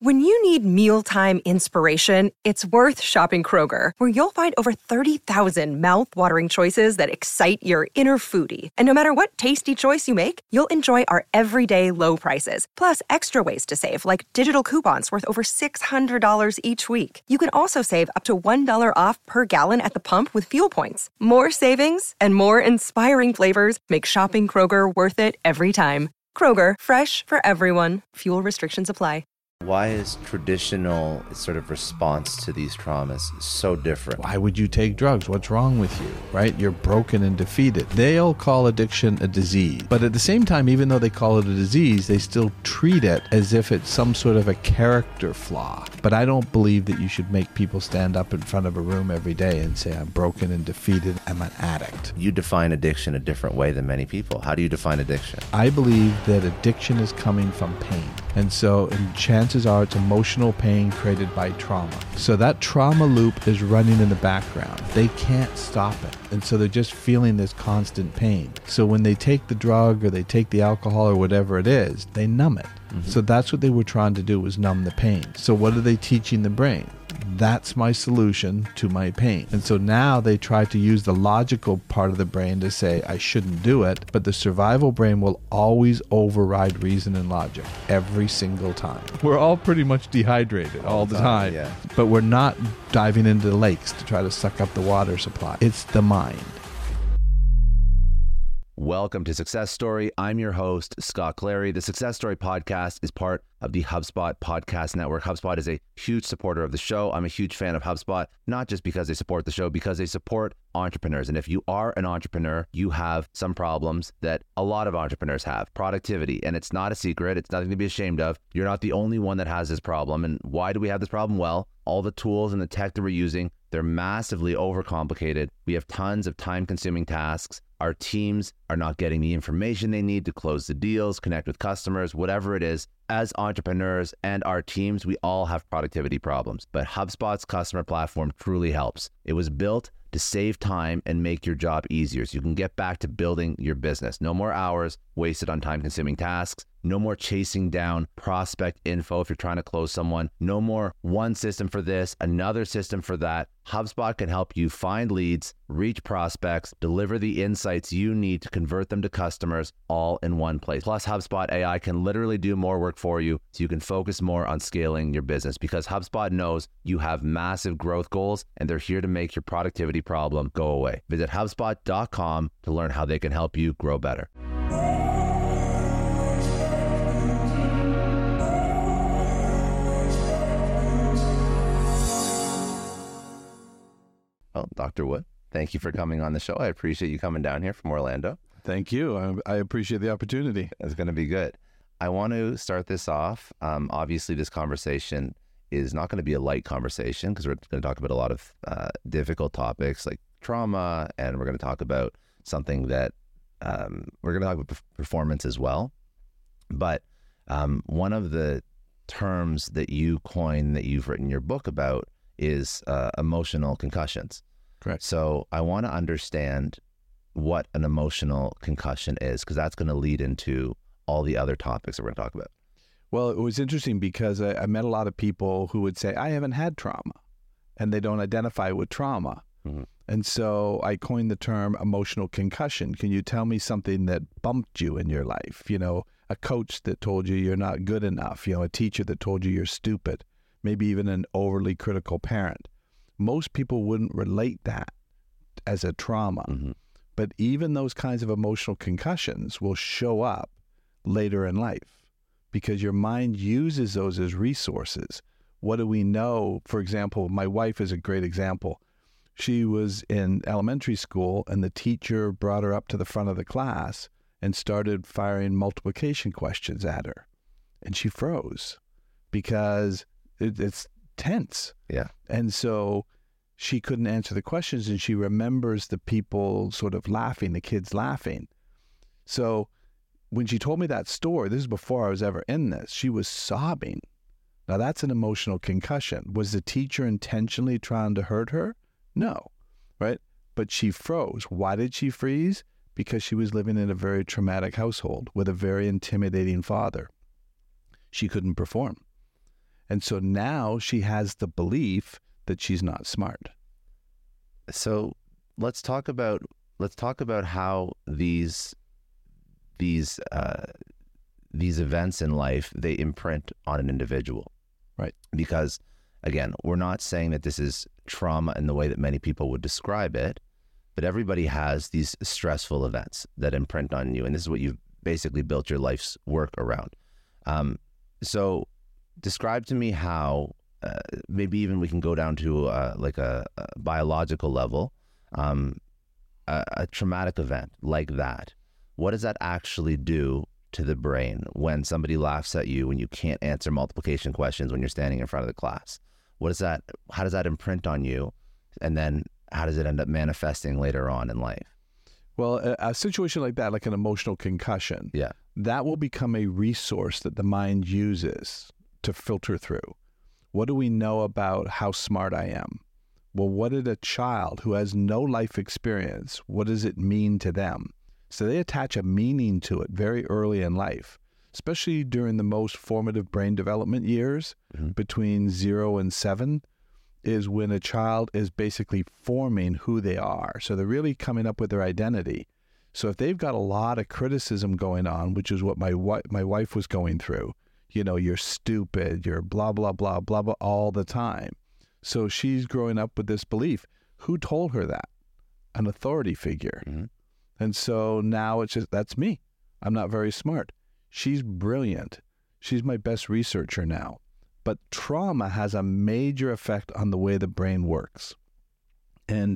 When you need mealtime inspiration, it's worth shopping Kroger, where you'll find over 30,000 mouth-watering choices that excite your inner foodie. And no matter what tasty choice you make, you'll enjoy our everyday low prices, plus extra ways to save, like digital coupons worth over $600 each week. You can also save up to $1 off per gallon at the pump with fuel points. More savings and more inspiring flavors make shopping Kroger worth it every time. Kroger, fresh for everyone. Fuel restrictions apply. Why is traditional sort of response to these traumas so different? Why would you take drugs? What's wrong with you, right? You're broken and defeated. They'll call addiction a disease. But at the same time, even though they call it a disease, they still treat it as if it's some sort of a character flaw. But I don't believe that you should make people stand up in front of a room every day and say, I'm broken and defeated, I'm an addict. You define addiction a different way than many people. How do you define addiction? I believe that addiction is coming from pain. And so chances are it's emotional pain created by trauma. So that trauma loop is running in the background. They can't stop it. And so they're just feeling this constant pain. So when they take the drug or they take the alcohol or whatever it is, they numb it. Mm-hmm. So that's what they were trying to do, was numb the pain. So what are they teaching the brain? That's my solution to my pain. And so now they try to use the logical part of the brain to say, I shouldn't do it. But the survival brain will always override reason and logic every single time. We're all pretty much dehydrated all the time. Yeah. But we're not diving into the lakes to try to suck up the water supply. It's the mind. Welcome to Success Story. I'm your host, Scott Clary. The Success Story podcast is part of the HubSpot podcast network. HubSpot is a huge supporter of the show. I'm a huge fan of HubSpot, not just because they support the show, because they support entrepreneurs. And if you are an entrepreneur, you have some problems that a lot of entrepreneurs have. Productivity. And it's not a secret. It's nothing to be ashamed of. You're not the only one that has this problem. And why do we have this problem? Well, all the tools and the tech that we're using, they're massively overcomplicated. We have tons of time-consuming tasks. Our teams are not getting the information they need to close the deals, connect with customers, whatever it is. As entrepreneurs and our teams, we all have productivity problems, but HubSpot's customer platform truly helps. It was built to save time and make your job easier so you can get back to building your business. No more hours wasted on time-consuming tasks. No more chasing down prospect info if you're trying to close someone. No more one system for this, another system for that. HubSpot can help you find leads, reach prospects, deliver the insights you need to convert them to customers all in one place. Plus, HubSpot AI can literally do more work for you so you can focus more on scaling your business, because HubSpot knows you have massive growth goals and they're here to make your productivity problem go away. Visit HubSpot.com to learn how they can help you grow better. Well, Dr. Wood, thank you for coming on the show. I appreciate you coming down here from Orlando. Thank you. I appreciate the opportunity. It's going to be good. I want to start this off. Obviously, this conversation is not going to be a light conversation because we're going to talk about a lot of difficult topics like trauma, and we're going to talk about something that we're going to talk about performance as well. But one of the terms that you coined, that you've written your book about, is emotional concussions. Correct. So I want to understand what an emotional concussion is, because that's going to lead into all the other topics that we're going to talk about. Well, it was interesting because I met a lot of people who would say, I haven't had trauma, and they don't identify with trauma. Mm-hmm. And so I coined the term emotional concussion. Can you tell me something that bumped you in your life? You know, a coach that told you you're not good enough, you know, a teacher that told you you're stupid, maybe even an overly critical parent. Most people wouldn't relate that as a trauma. Mm-hmm. But even those kinds of emotional concussions will show up later in life because your mind uses those as resources. What do we know? For example, my wife is a great example. She was in elementary school and the teacher brought her up to the front of the class and started firing multiplication questions at her. And she froze because it's tense. Yeah. And so she couldn't answer the questions, and she remembers the people sort of laughing, the kids laughing. So when she told me that story, this is before I was ever in this, she was sobbing. Now that's an emotional concussion. Was the teacher intentionally trying to hurt her? No, right? But she froze. Why did she freeze? Because she was living in a very traumatic household with a very intimidating father. She couldn't perform. And so now she has the belief that she's not smart. So let's talk about how these events in life, they imprint on an individual. Right. Because again, we're not saying that this is trauma in the way that many people would describe it, but everybody has these stressful events that imprint on you, and this is what you've basically built your life's work around. So describe to me how, maybe even we can go down to like a biological level, a traumatic event like that. What does that actually do to the brain when somebody laughs at you when you can't answer multiplication questions when you're standing in front of the class? How does that imprint on you? And then how does it end up manifesting later on in life? Well, a situation like that, like an emotional concussion, that will become a resource that the mind uses to filter through. What do we know about how smart I am? Well, what did a child who has no life experience, what does it mean to them? So they attach a meaning to it very early in life, especially during the most formative brain development years, between 0 and 7, is when a child is basically forming who they are. So they're really coming up with their identity. So if they've got a lot of criticism going on, which is what my wife was going through, you know, you're stupid, you're blah, blah, blah, blah, blah, all the time. So she's growing up with this belief. Who told her that? An authority figure. And so now it's just, that's me. I'm not very smart. She's brilliant. She's my best researcher now. But trauma has a major effect on the way the brain works. And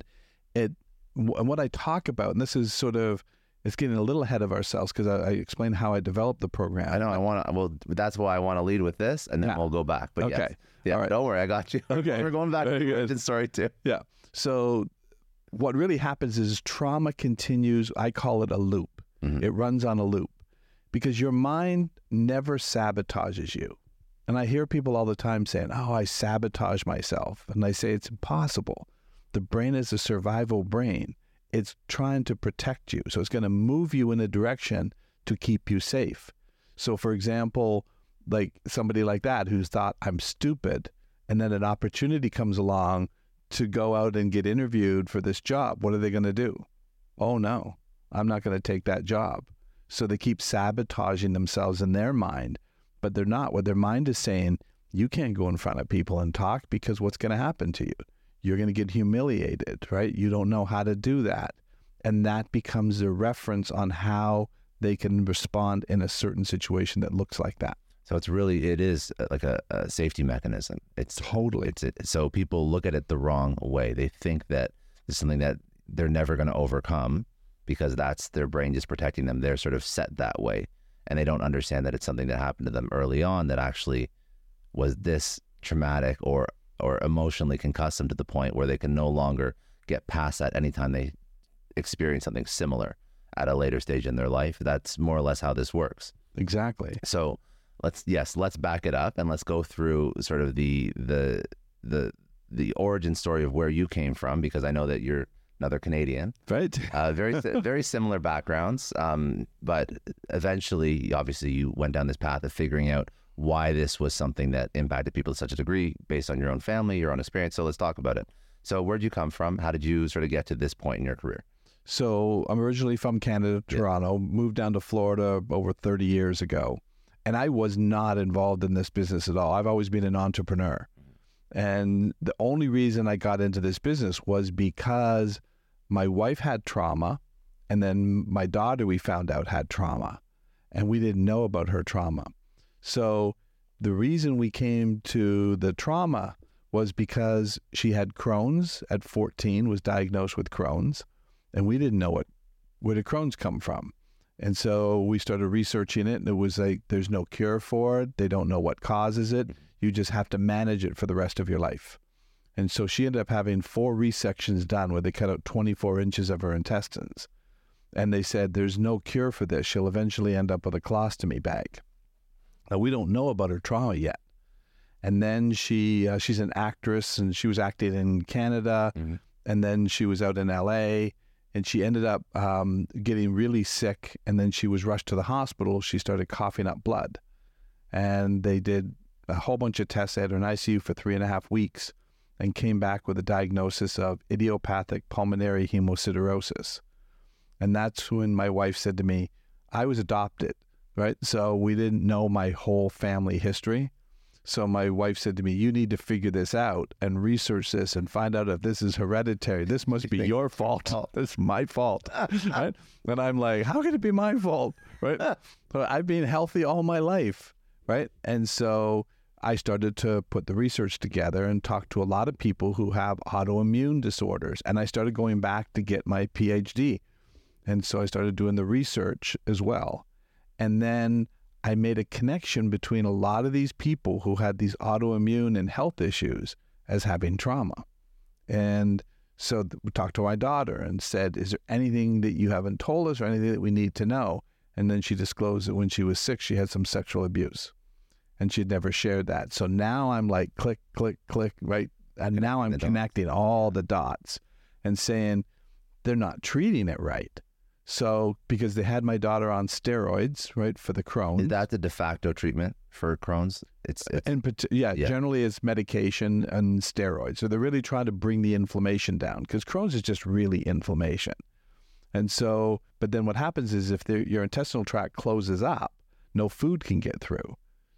what I talk about, and this is sort of, it's getting a little ahead of ourselves because I explained how I developed the program. I know, that's why I want to lead with this, and then we'll go back. But okay. Yes. Yeah, all right. Don't worry, I got you. Okay. We're going back to the origin story too. Yeah. So what really happens is trauma continues, I call it a loop. It runs on a loop because your mind never sabotages you. And I hear people all the time saying, oh, I sabotage myself. And I say it's impossible. The brain is a survival brain. It's trying to protect you. So it's going to move you in a direction to keep you safe. So for example, like somebody like that who's thought I'm stupid, and then an opportunity comes along to go out and get interviewed for this job. What are they going to do? Oh no, I'm not going to take that job. So they keep sabotaging themselves in their mind. But they're not. What their mind is saying, you can't go in front of people and talk because what's going to happen to you? You're going to get humiliated, right? You don't know how to do that. And that becomes a reference on how they can respond in a certain situation that looks like that. So it is like a safety mechanism. It's totally. So people look at it the wrong way. They think that it's something that they're never going to overcome because that's their brain just protecting them. They're sort of set that way. And they don't understand that it's something that happened to them early on that actually was this traumatic or emotionally concussed them to the point where they can no longer get past that anytime they experience something similar at a later stage in their life. That's more or less how this works. Exactly. So let's back it up and let's go through sort of the origin story of where you came from, because I know that you're another Canadian, right? Very similar backgrounds, but eventually, obviously, you went down this path of figuring out why this was something that impacted people to such a degree based on your own family, your own experience. So let's talk about it. So where'd you come from? How did you sort of get to this point in your career? So I'm originally from Canada, Toronto, moved down to Florida over 30 years ago, and I was not involved in this business at all. I've always been an entrepreneur. And the only reason I got into this business was because my wife had trauma, and then my daughter, we found out, had trauma, and we didn't know about her trauma. So the reason we came to the trauma was because she had Crohn's at 14, was diagnosed with Crohn's, and we didn't know where did Crohn's come from. And so we started researching it, and it was like, there's no cure for it. They don't know what causes it. You just have to manage it for the rest of your life. And so she ended up having 4 resections done where they cut out 24 inches of her intestines. And they said, there's no cure for this. She'll eventually end up with a colostomy bag. Now, we don't know about her trauma yet. And then she's an actress, and she was acting in Canada. And then she was out in LA, and she ended up getting really sick. And then she was rushed to the hospital. She started coughing up blood. And they did a whole bunch of tests. I had her in ICU for 3.5 weeks and came back with a diagnosis of idiopathic pulmonary hemosiderosis. And that's when my wife said to me, I was adopted, right? So we didn't know my whole family history. So my wife said to me, you need to figure this out and research this and find out if this is hereditary. This must be your fault. This is my fault, right? And I'm like, how can it be my fault, right? So I've been healthy all my life, right? And so I started to put the research together and talk to a lot of people who have autoimmune disorders. And I started going back to get my PhD. And so I started doing the research as well. And then I made a connection between a lot of these people who had these autoimmune and health issues as having trauma. And so we talked to my daughter and said, is there anything that you haven't told us or anything that we need to know? And then she disclosed that when she was 6, she had some sexual abuse. And she'd never shared that. So now I'm like, click, click, click, right? And now I'm connecting all the dots and saying they're not treating it right. So because they had my daughter on steroids, right, for the Crohn's. Is that the de facto treatment for Crohn's? Generally it's medication and steroids. So they're really trying to bring the inflammation down because Crohn's is just really inflammation. And so, but then what happens is if your intestinal tract closes up, no food can get through.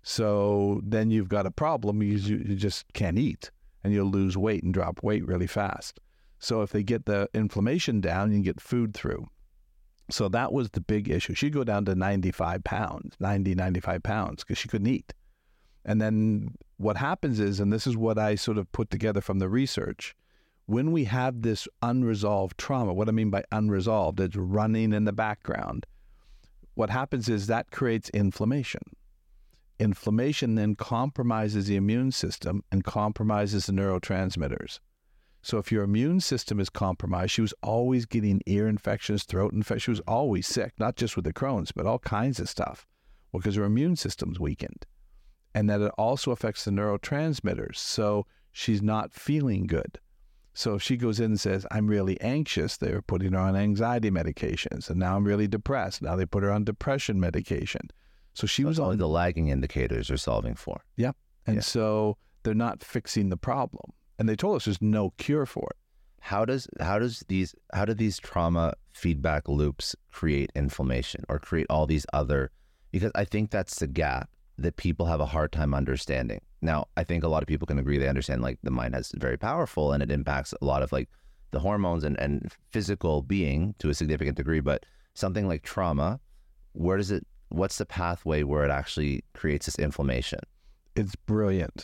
So then you've got a problem because you just can't eat and you'll lose weight and drop weight really fast. So if they get the inflammation down, you can get food through. So that was the big issue. She'd go down to 95 pounds because she couldn't eat. And then what happens is, and this is what I sort of put together from the research, when we have this unresolved trauma, what I mean by unresolved, it's running in the background. What happens is that creates inflammation. Inflammation then compromises the immune system and compromises the neurotransmitters. So if your immune system is compromised, she was always getting ear infections, throat infections. She was always sick, not just with the Crohn's, but all kinds of stuff. Well, because her immune system's weakened. And that it also affects the neurotransmitters. So she's not feeling good. So if she goes in and says, I'm really anxious, they're putting her on anxiety medications. And now I'm really depressed. Now they put her on depression medication. So she was on the lagging indicators are solving for. Yep. And so they're not fixing the problem. And they told us there's no cure for it. How do these trauma feedback loops create inflammation or create all these other, because I think that's the gap that people have a hard time understanding. Now, I think a lot of people can agree. They understand like the mind is very powerful and it impacts a lot of like the hormones and physical being to a significant degree. But something like trauma, what's the pathway where it actually creates this inflammation? It's brilliant.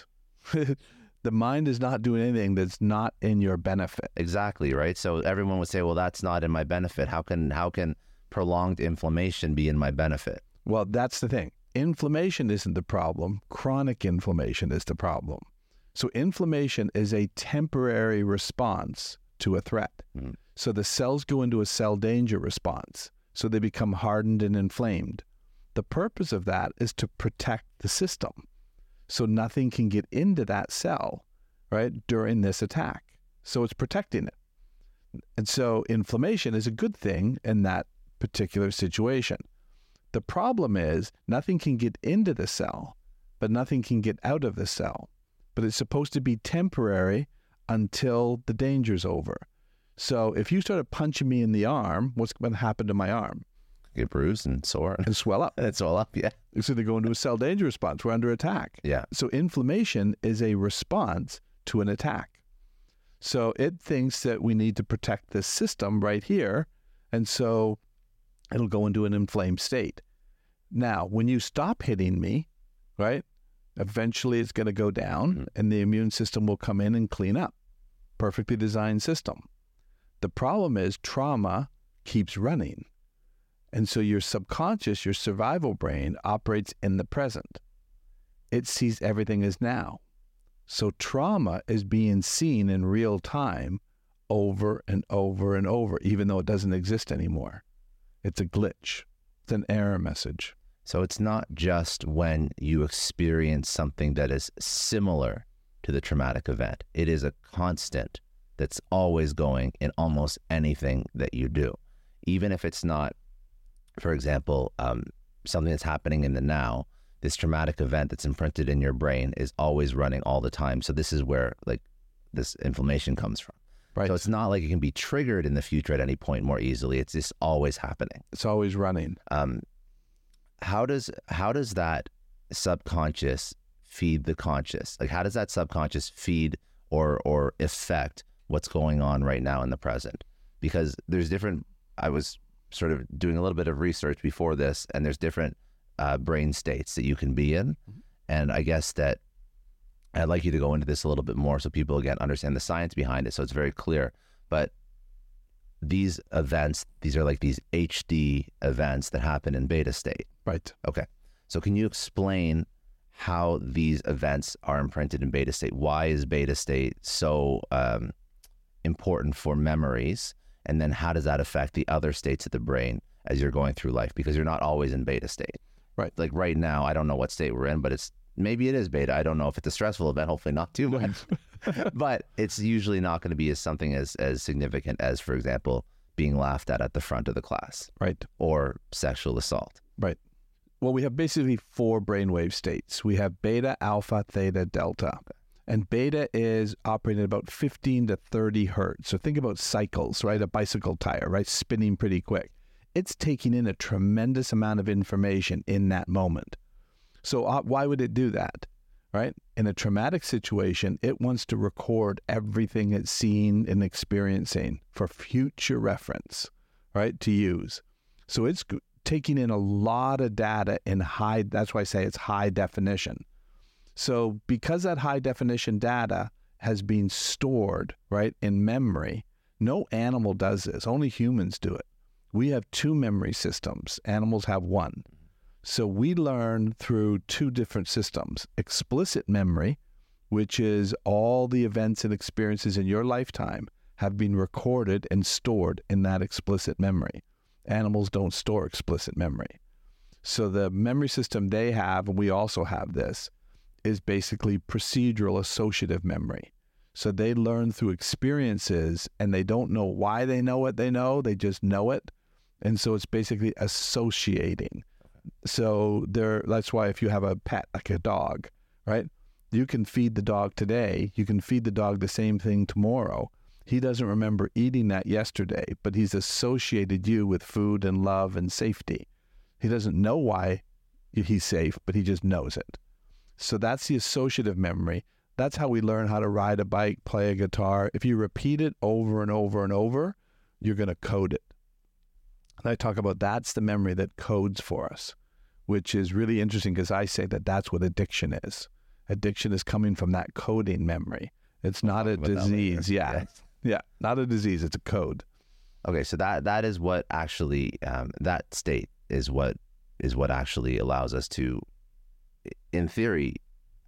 The mind is not doing anything that's not in your benefit. Exactly, right? So everyone would say, well, that's not in my benefit. How can prolonged inflammation be in my benefit? Well, that's the thing. Inflammation isn't the problem. Chronic inflammation is the problem. So inflammation is a temporary response to a threat. Mm-hmm. So the cells go into a cell danger response. So they become hardened and inflamed. The purpose of that is to protect the system. So nothing can get into that cell, right, during this attack. So it's protecting it. And so inflammation is a good thing in that particular situation. The problem is nothing can get into the cell, but nothing can get out of the cell. But it's supposed to be temporary until the danger's over. So if you started punching me in the arm, what's going to happen to my arm? Get bruised and sore. And swell up. And swell up, yeah. So they go into a cell danger response. We're under attack. Yeah. So inflammation is a response to an attack. So it thinks that we need to protect this system right here. And so it'll go into an inflamed state. Now, when you stop hitting me, right, eventually it's going to go down and the immune system will come in and clean up. Perfectly designed system. The problem is trauma keeps running. And so your subconscious, your survival brain, operates in the present. It sees everything as now. So trauma is being seen in real time over and over and over, even though it doesn't exist anymore. It's a glitch. It's an error message. So it's not just when you experience something that is similar to the traumatic event. It is a constant that's always going in almost anything that you do. Even if it's not, for example, something that's happening in the now, this traumatic event that's imprinted in your brain is always running all the time. So this is where like this inflammation comes from. Right. So it's not like it can be triggered in the future at any point more easily. It's just always happening. It's always running. How does that subconscious feed the conscious? Like, how does that subconscious feed or affect what's going on right now in the present? Because there's different, I was sort of doing a little bit of research before this, and there's different brain states that you can be in. And I guess that I'd like you to go into this a little bit more so people, again, understand the science behind it, so it's very clear. But these events, these are like these HD events that happen in beta state. Right. Okay. So can you explain how these events are imprinted in beta state? Why is beta state so important for memories? And then how does that affect the other states of the brain as you're going through life? Because you're not always in beta state. Right. Like right now, I don't know what state we're in, but maybe it is beta. I don't know if it's a stressful event, hopefully not too much. But it's usually not going to be something as significant as, for example, being laughed at the front of the class. Right. Or sexual assault. Right. Well, we have basically 4 brainwave states. We have beta, alpha, theta, delta. Okay. And beta is operating at about 15 to 30 hertz. So think about cycles, right? A bicycle tire, right? Spinning pretty quick. It's taking in a tremendous amount of information in that moment. So why would it do that, right? In a traumatic situation, it wants to record everything it's seen and experiencing for future reference, right, to use. So it's taking in a lot of data in that's why I say it's high definition. So because that high definition data has been stored, right, in memory, no animal does this, only humans do it. We have 2 memory systems, animals have 1. So we learn through 2 different systems. Explicit memory, which is all the events and experiences in your lifetime have been recorded and stored in that explicit memory. Animals don't store explicit memory. So the memory system they have, and we also have this, is basically procedural associative memory. So they learn through experiences and they don't know why they know what they know, they just know it. And so it's basically associating. So that's why if you have a pet, like a dog, right? You can feed the dog today. You can feed the dog the same thing tomorrow. He doesn't remember eating that yesterday, but he's associated you with food and love and safety. He doesn't know why he's safe, but he just knows it. So that's the associative memory. That's how we learn how to ride a bike, play a guitar. If you repeat it over and over and over, you're going to code it. And I talk about that's the memory that codes for us, which is really interesting because I say that that's what addiction is. Addiction is coming from that coding memory. It's not a disease. Yeah. Yeah. Not a disease. It's a code. Okay. So that is what actually, that state is what actually allows us to, in theory,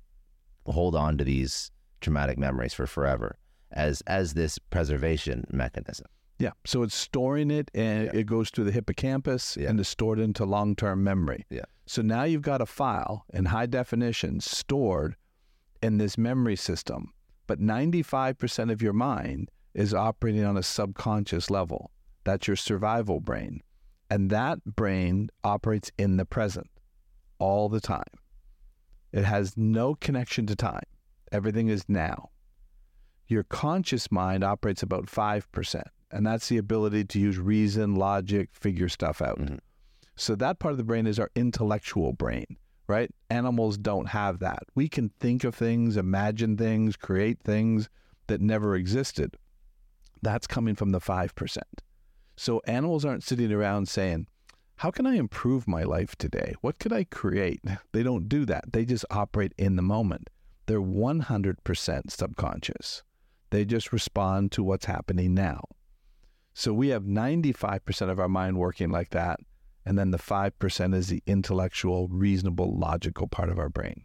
hold on to these traumatic memories for forever as this preservation mechanism. Yeah. So it's storing it and it goes through the hippocampus and is stored into long-term memory. Yeah. So now you've got a file in high definition stored in this memory system, but 95% of your mind is operating on a subconscious level. That's your survival brain. And that brain operates in the present all the time. It has no connection to time. Everything is now. Your conscious mind operates about 5%. And that's the ability to use reason, logic, figure stuff out. Mm-hmm. So that part of the brain is our intellectual brain, right? Animals don't have that. We can think of things, imagine things, create things that never existed. That's coming from the 5%. So animals aren't sitting around saying, how can I improve my life today? What could I create? They don't do that. They just operate in the moment. They're 100% subconscious. They just respond to what's happening now. So we have 95% of our mind working like that, and then the 5% is the intellectual, reasonable, logical part of our brain.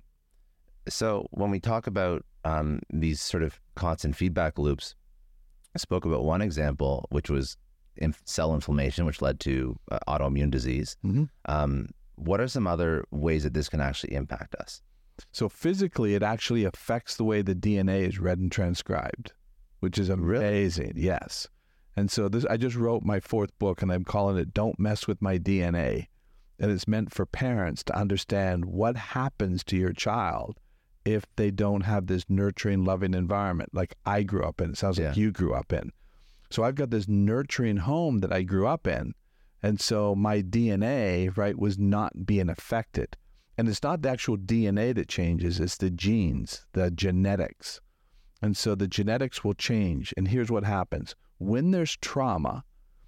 So when we talk about these sort of constant feedback loops, I spoke about one example, which was cell inflammation, which led to autoimmune disease. Mm-hmm. What are some other ways that this can actually impact us? So physically, it actually affects the way the DNA is read and transcribed, which is amazing. Really? Yes. And so I just wrote my 4th book, and I'm calling it Don't Mess With My DNA. And it's meant for parents to understand what happens to your child if they don't have this nurturing, loving environment like I grew up in. It sounds like you grew up in. So I've got this nurturing home that I grew up in. And so my DNA, right, was not being affected. And it's not the actual DNA that changes, it's the genes, the genetics. And so the genetics will change. And here's what happens. When there's trauma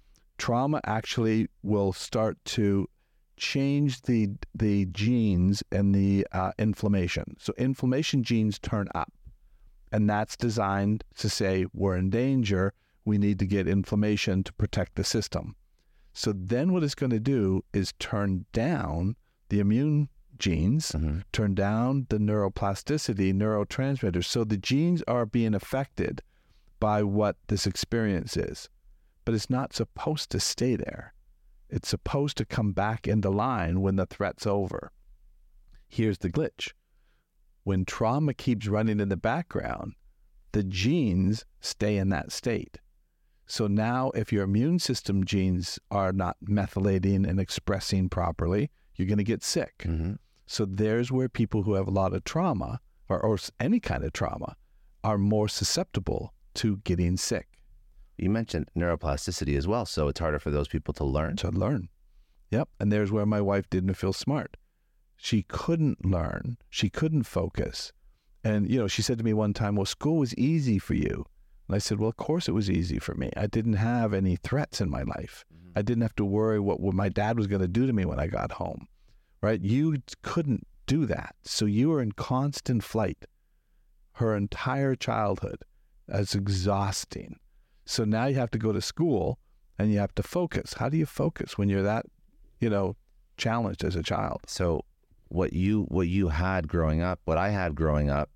actually will start to change the genes and the inflammation. So inflammation genes turn up. And that's designed to say we're in danger. We need to get inflammation to protect the system. So then what it's going to do is turn down the immune genes, turn down the neuroplasticity, neurotransmitters. So the genes are being affected by what this experience is. But it's not supposed to stay there. It's supposed to come back into line when the threat's over. Here's the glitch. When trauma keeps running in the background, the genes stay in that state. So now if your immune system genes are not methylating and expressing properly, you're going to get sick. So there's where people who have a lot of trauma or any kind of trauma are more susceptible to getting sick. You mentioned neuroplasticity as well, so it's harder for those people to learn. Yep. And there's where my wife didn't feel smart. She couldn't learn. She couldn't focus. And, she said to me one time, well, school was easy for you. And I said, well, of course it was easy for me. I didn't have any threats in my life. I didn't have to worry what my dad was going to do to me when I got home, right? You couldn't do that. So you were in constant flight her entire childhood. That's exhausting. So now you have to go to school and you have to focus. How do you focus when you're that, challenged as a child? So what you had growing up, what I had growing up,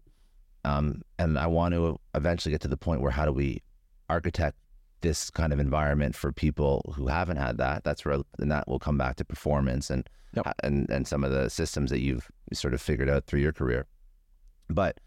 and I want to eventually get to the point where how do we architect this kind of environment for people who haven't had that? And that will come back to performance and some of the systems that you've sort of figured out through your career. But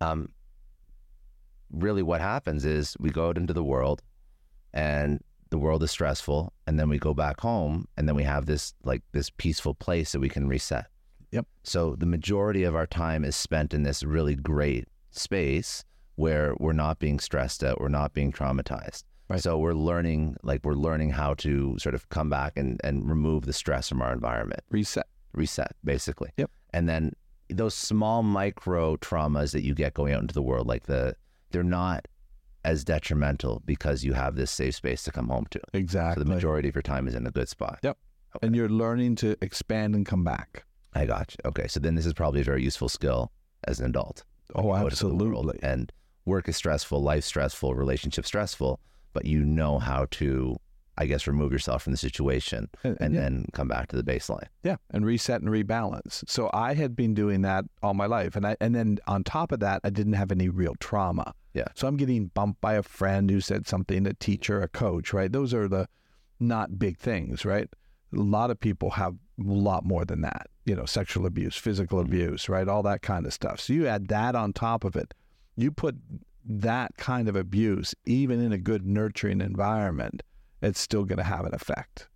really what happens is we go out into the world and the world is stressful, and then we go back home and then we have this peaceful place that we can reset. So the majority of our time is spent in this really great space where we're not being stressed out, we're not being traumatized. Right. So we're learning how to sort of come back and remove the stress from our environment. Reset, basically. Yep. And then those small micro traumas that you get going out into the world, they're not as detrimental because you have this safe space to come home to. Exactly. So the majority of your time is in a good spot. Yep. Okay. And you're learning to expand and come back. I got you. Okay. So then this is probably a very useful skill as an adult. Oh, absolutely. And work is stressful, life stressful, relationship stressful, but you know how to, I guess, remove yourself from the situation and then come back to the baseline. Yeah. And reset and rebalance. So I had been doing that all my life. And then on top of that, I didn't have any real trauma. Yeah. So I'm getting bumped by a friend who said something, a teacher, a coach, right? Those are the not big things, right? A lot of people have a lot more than that, sexual abuse, physical abuse, right? All that kind of stuff. So you add that on top of it. You put that kind of abuse, even in a good nurturing environment, it's still going to have an effect.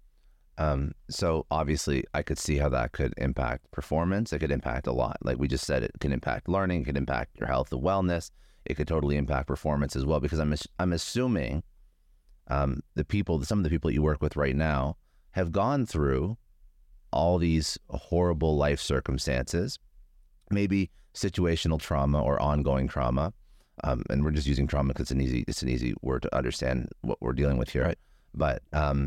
So obviously I could see how that could impact performance. It could impact a lot. Like we just said, it can impact learning, it could impact your health and wellness. It could totally impact performance as well, because I'm assuming some of the people you work with right now have gone through all these horrible life circumstances, maybe situational trauma or ongoing trauma. And we're just using trauma because it's an easy word to understand what we're dealing with here. Right. But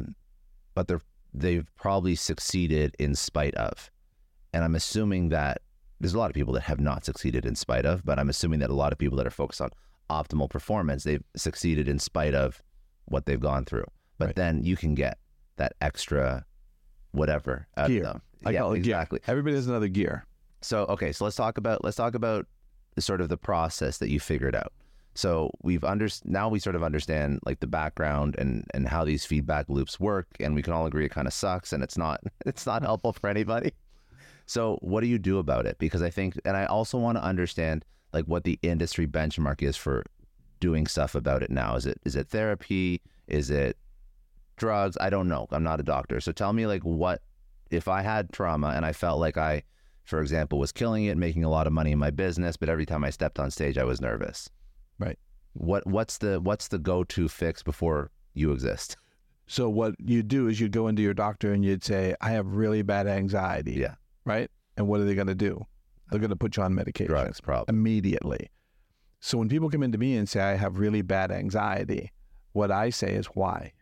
they've probably succeeded in spite of. And I'm assuming that there's a lot of people that have not succeeded in spite of, but I'm assuming that a lot of people that are focused on optimal performance, they've succeeded in spite of what they've gone through. But then you can get that extra whatever out gear. of them. I call it exactly. Gear. Everybody has another gear. So okay, so let's talk about the sort of the process that you figured out. So now we sort of understand like the background and how these feedback loops work, and we can all agree it kind of sucks and it's not helpful for anybody. So what do you do about it? Because I think, and I also want to understand like what the industry benchmark is for doing stuff about it now. Is it therapy? Is it drugs? I don't know. I'm not a doctor. So tell me like what if I had trauma and I felt like I, for example, was killing it, making a lot of money in my business, but every time I stepped on stage, I was nervous. Right. What's the go-to fix before you exist? So what you do is you'd go into your doctor and you'd say, I have really bad anxiety. Yeah. Right? And what are they going to do? They're going to put you on medication. Drugs, probably. Immediately. So when people come into me and say, I have really bad anxiety, what I say is, why?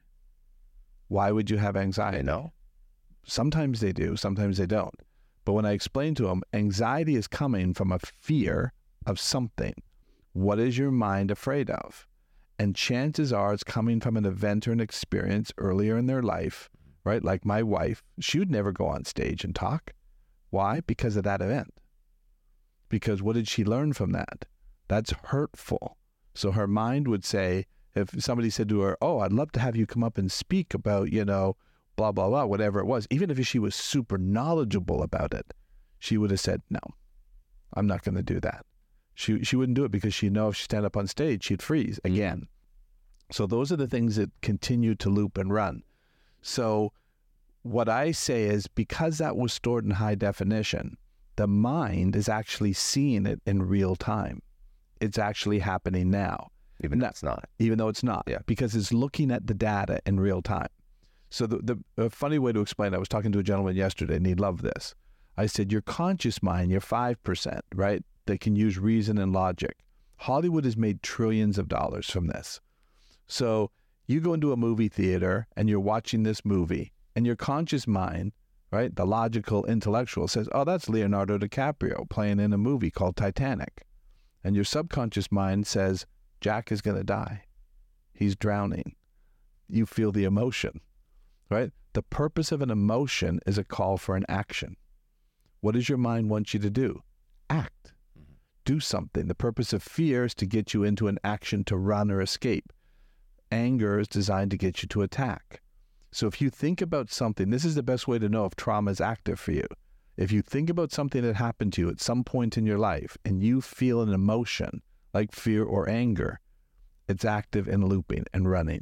Why would you have anxiety? I know. Sometimes they do, sometimes they don't. But when I explain to them, anxiety is coming from a fear of something. What is your mind afraid of? And chances are it's coming from an event or an experience earlier in their life, right? Like my wife, she would never go on stage and talk. Why? Because of that event. Because what did she learn from that? That's hurtful. So her mind would say, if somebody said to her, oh, I'd love to have you come up and speak about, blah, blah, blah, whatever it was, even if she was super knowledgeable about it, she would have said, no, I'm not going to do that. She wouldn't do it because she'd know if she stand up on stage, she'd freeze again. So those are the things that continue to loop and run. So what I say is, because that was stored in high definition, the mind is actually seeing it in real time. It's actually happening now. Even though it's not. Even though it's not. Yeah. Because it's looking at the data in real time. So the funny way to explain it, I was talking to a gentleman yesterday and he loved this. I said, your conscious mind, your 5%, right? That can use reason and logic. Hollywood has made trillions of dollars from this. So you go into a movie theater and you're watching this movie and your conscious mind, right? The logical, intellectual says, oh, that's Leonardo DiCaprio playing in a movie called Titanic. And your subconscious mind says, Jack is going to die. He's drowning. You feel the emotion, right? The purpose of an emotion is a call for an action. What does your mind want you to do? Act. Do something. The purpose of fear is to get you into an action to run or escape. Anger is designed to get you to attack. So if you think about something, this is the best way to know if trauma is active for you. If you think about something that happened to you at some point in your life and you feel an emotion like fear or anger, it's active and looping and running.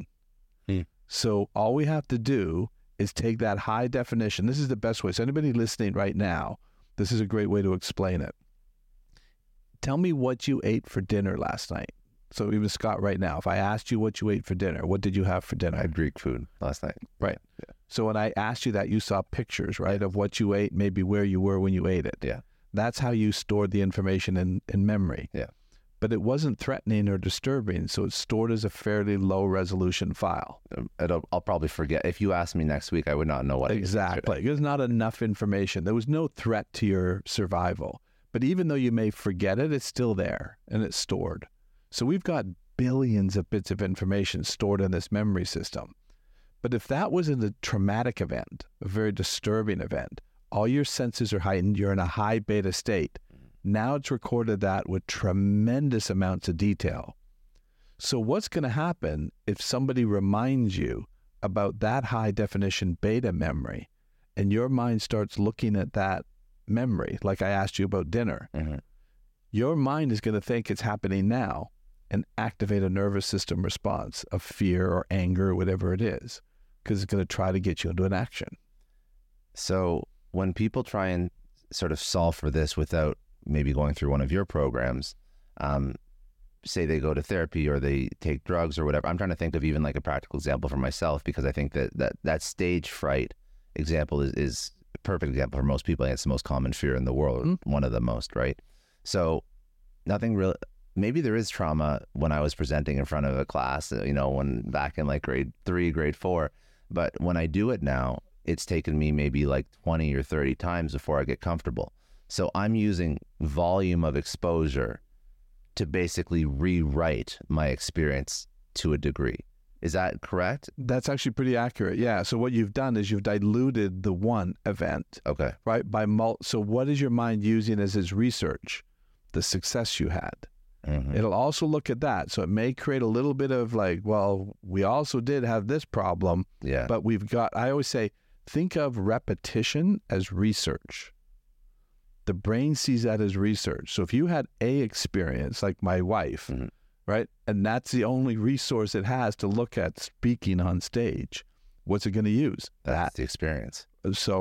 So all we have to do is take that high definition. This is the best way. So anybody listening right now, this is a great way to explain it. Tell me what you ate for dinner last night. So even Scott right now, if I asked you what you ate for dinner, what did you have for dinner? I had Greek food last night. Right. Yeah. So when I asked you that, you saw pictures, right, of what you ate, maybe where you were when you ate it. Yeah. That's how you stored the information in memory. Yeah. But it wasn't threatening or disturbing, so it's stored as a fairly low resolution file. I'll probably forget. If you asked me next week, I would not know what Exactly. There's not enough information. There was no threat to your survival. But even though you may forget it, it's still there and it's stored. So we've got billions of bits of information stored in this memory system. But if that was in a traumatic event, a very disturbing event, all your senses are heightened, you're in a high beta state. Now it's recorded that with tremendous amounts of detail. So what's going to happen if somebody reminds you about that high definition beta memory and your mind starts looking at that memory, like I asked you about dinner? Your mind is going to think it's happening now and activate a nervous system response of fear or anger or whatever it is, because it's going to try to get you into an action. So when people try and sort of solve for this without maybe going through one of your programs, say they go to therapy or they take drugs or whatever. I'm trying to think of even like a practical example for myself, because I think that stage fright example is a perfect example for most people. And it's the most common fear in the world, one of the most, right? So nothing real. Maybe there is trauma when I was presenting in front of a class, when back in like grade 3, grade 4. But when I do it now, it's taken me maybe like 20 or 30 times before I get comfortable. So I'm using volume of exposure to basically rewrite my experience to a degree. Is that correct? That's actually pretty accurate. Yeah. So what you've done is you've diluted the one event. Okay. Right? So what is your mind using as its research? The success you had. It'll also look at that. So it may create a little bit of like, well, we also did have this problem. Yeah. But I always say, think of repetition as research. The brain sees that as research. So if you had a experience like my wife, right, and that's the only resource it has to look at speaking on stage, what's it going to use? That's the experience. So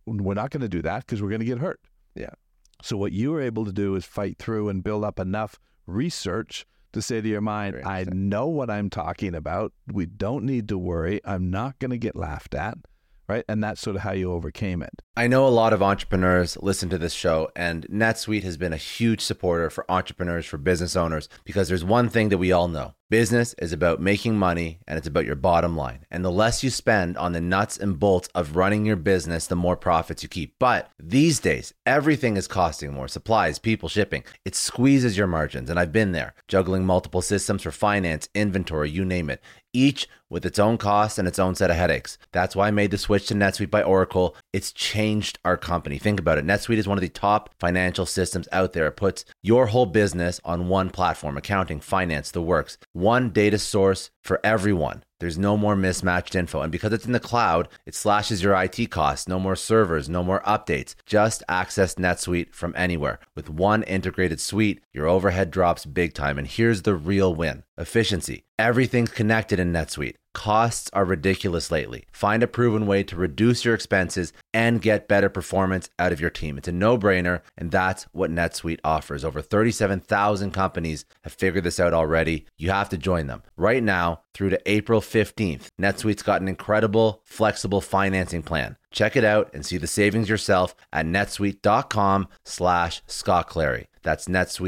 we're not going to do that because we're going to get hurt. Yeah. So what you were able to do is fight through and build up enough research to say to your mind, I know what I'm talking about. We don't need to worry. I'm not going to get laughed at. Right? And that's sort of how you overcame it. I know a lot of entrepreneurs listen to this show, and NetSuite has been a huge supporter for entrepreneurs, for business owners, because there's one thing that we all know. Business is about making money, and it's about your bottom line. And the less you spend on the nuts and bolts of running your business, the more profits you keep. But these days, everything is costing more. Supplies, people, shipping. It squeezes your margins, and I've been there, juggling multiple systems for finance, inventory, you name it, each with its own costs and its own set of headaches. That's why I made the switch to NetSuite by Oracle. It's changed our company. Think about it. NetSuite is one of the top financial systems out there. It puts your whole business on one platform, accounting, finance, the works. One data source for everyone. There's no more mismatched info. And because it's in the cloud, it slashes your IT costs. No more servers, no more updates. Just access NetSuite from anywhere. With one integrated suite, your overhead drops big time. And here's the real win. Efficiency. Everything's connected in NetSuite. Costs are ridiculous lately. Find a proven way to reduce your expenses and get better performance out of your team. It's a no-brainer, and that's what NetSuite offers. Over 37,000 companies have figured this out already. You have to join them. Right now, through to April 15th, NetSuite's got an incredible, flexible financing plan. Check it out and see the savings yourself at netsuite.com/Scott Clary. That's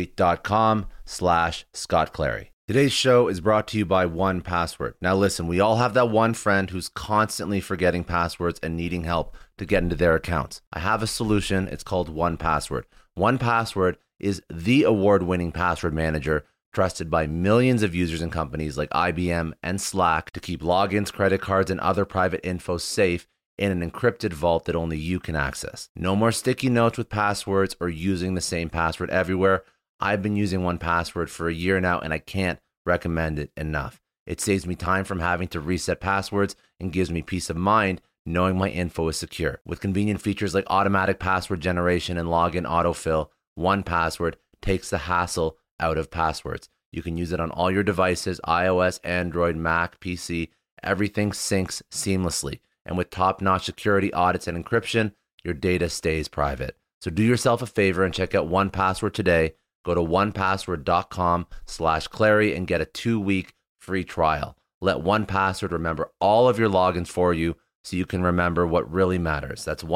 netsuite.com/Scott Clary. Today's show is brought to you by 1Password. Now listen, we all have that one friend who's constantly forgetting passwords and needing help to get into their accounts. I have a solution. It's called 1Password. 1Password is the award-winning password manager trusted by millions of users and companies like IBM and Slack to keep logins, credit cards, and other private info safe in an encrypted vault that only you can access. No more sticky notes with passwords or using the same password everywhere. I've been using 1Password for a year now, and I can't recommend it enough. It saves me time from having to reset passwords and gives me peace of mind knowing my info is secure. With convenient features like automatic password generation and login autofill, 1Password takes the hassle out of passwords. You can use it on all your devices, iOS, Android, Mac, PC. Everything syncs seamlessly. And with top-notch security audits and encryption, your data stays private. So do yourself a favor and check out 1Password today. Go to onepassword.com/Clary and get a 2-week free trial. Let 1Password remember all of your logins for you so you can remember what really matters. That's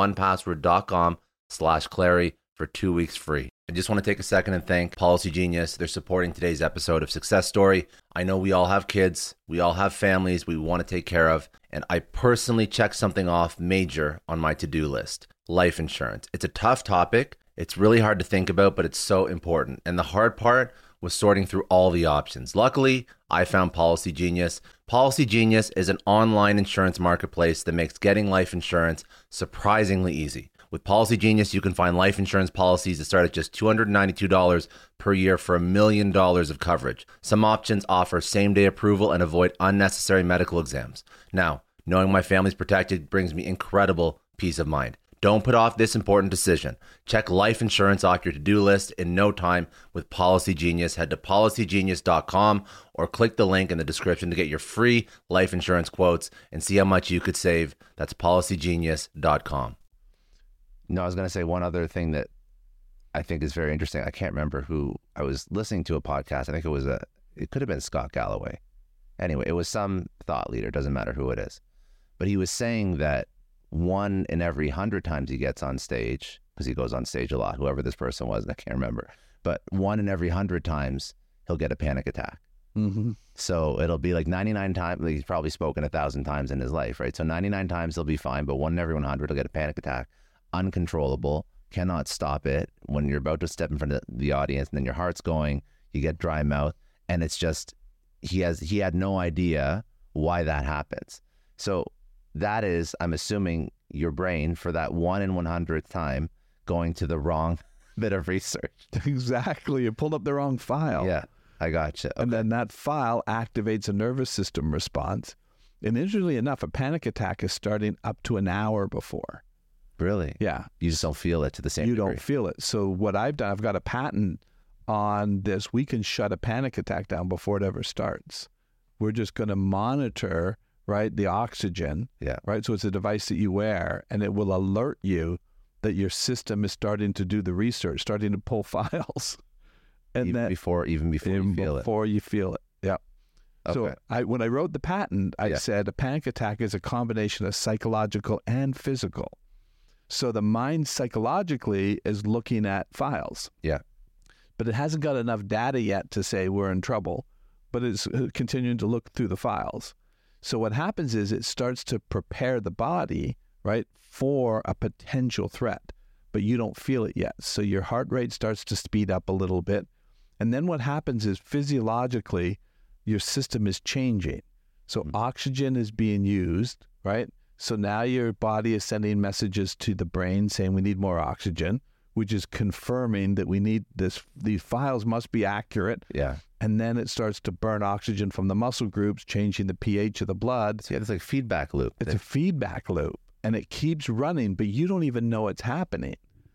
onepassword.com/Clary for 2 weeks free. I just want to take a second and thank Policy Genius. They're supporting today's episode of Success Story. I know we all have kids. We all have families we want to take care of. And I personally checked something off major on my to-do list. Life insurance. It's a tough topic. It's really hard to think about, but it's so important. And the hard part was sorting through all the options. Luckily, I found Policy Genius. Policy Genius is an online insurance marketplace that makes getting life insurance surprisingly easy. With Policy Genius, you can find life insurance policies that start at just $292 per year for $1 million of coverage. Some options offer same-day approval and avoid unnecessary medical exams. Now, knowing my family's protected brings me incredible peace of mind. Don't put off this important decision. Check life insurance off your to-do list in no time with Policy Genius. Head to policygenius.com or click the link in the description to get your free life insurance quotes and see how much you could save. That's policygenius.com. No, I was going to say one other thing that I think is very interesting. I can't remember who. I was listening to a podcast. I think it could have been Scott Galloway. Anyway, it was some thought leader. Doesn't matter who it is. But he was saying that 1 in every 100 times he gets on stage, because he goes on stage a lot, whoever this person was, I can't remember, but 1 in every 100 times he'll get a panic attack. Mm-hmm. So it'll be like 99 times, like he's probably spoken 1,000 times in his life, right? So 99 times he'll be fine, but 1 in every 100 he'll get a panic attack, uncontrollable, cannot stop it. When you're about to step in front of the audience and then your heart's going, you get dry mouth, and it's just, he had no idea why that happens. So that is, I'm assuming, your brain for that 1 in 100th time going to the wrong bit of research. Exactly. You pulled up the wrong file. Yeah, I gotcha. Okay. And then that file activates a nervous system response. And interestingly enough, a panic attack is starting up to an hour before. Really? Yeah. You just don't feel it to the same degree. You don't feel it. So what I've done, I've got a patent on this. We can shut a panic attack down before it ever starts. We're just going to monitor right? The oxygen, Yeah. right? So it's a device that you wear, and it will alert you that your system is starting to do the research, starting to pull files. And Even before you feel it. Before you feel it, yeah. Okay. So when I wrote the patent, I said a panic attack is a combination of psychological and physical. So the mind psychologically is looking at files. Yeah. But it hasn't got enough data yet to say we're in trouble, but it's continuing to look through the files. So what happens is it starts to prepare the body, right, for a potential threat, but you don't feel it yet. So your heart rate starts to speed up a little bit. And then what happens is physiologically, your system is changing. So oxygen is being used, right? So now your body is sending messages to the brain saying we need more oxygen, which is confirming that we need this. These files must be accurate. Yeah. And then it starts to burn oxygen from the muscle groups, changing the pH of the blood. So it's like feedback loop. It's a feedback loop, and it keeps running, but you don't even know it's happening.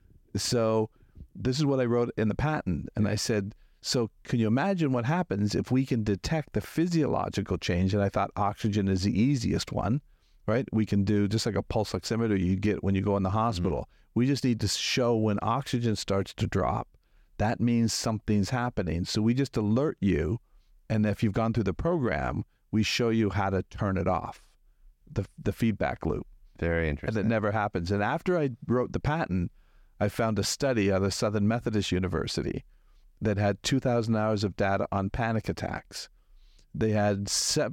So this is what I wrote in the patent. And I said, so can you imagine what happens if we can detect the physiological change? And I thought oxygen is the easiest one, right? We can do just like a pulse oximeter you get when you go in the hospital. We just need to show when oxygen starts to drop. That means something's happening. So we just alert you. And if you've gone through the program, we show you how to turn it off, the feedback loop. Very interesting. And it never happens. And after I wrote the patent, I found a study out of Southern Methodist University that had 2,000 hours of data on panic attacks. They had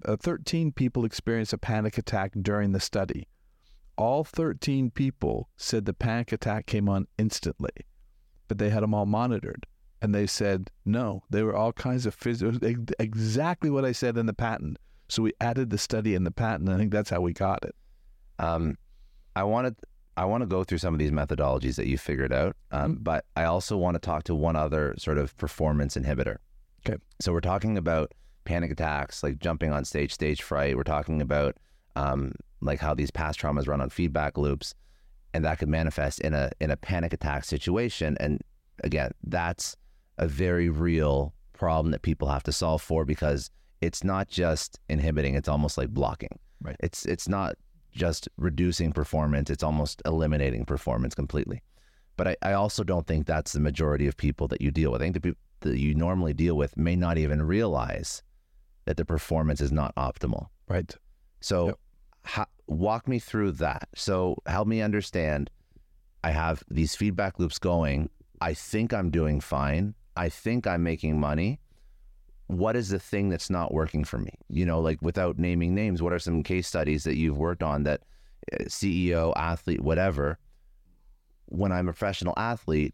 13 people experience a panic attack during the study. All 13 people said the panic attack came on instantly, but they had them all monitored. And they said, no, they were all kinds of exactly what I said in the patent. So we added the study in the patent. I think that's how we got it. I want to go through some of these methodologies that you figured out, but I also want to talk to one other sort of performance inhibitor. Okay. So we're talking about panic attacks, like jumping on stage fright. We're talking about like how these past traumas run on feedback loops, and that could manifest in a panic attack situation. And again, that's a very real problem that people have to solve for, because it's not just inhibiting; it's almost like blocking. Right. It's not just reducing performance, it's almost eliminating performance completely. But I also don't think that's the majority of people that you deal with. I think the people that you normally deal with may not even realize that the performance is not optimal. Right. So walk me through that. So help me understand. I have these feedback loops going. I think I'm doing fine. I think I'm making money. What is the thing that's not working for me? You know, like without naming names, what are some case studies that you've worked on that CEO, athlete, whatever, when I'm a professional athlete,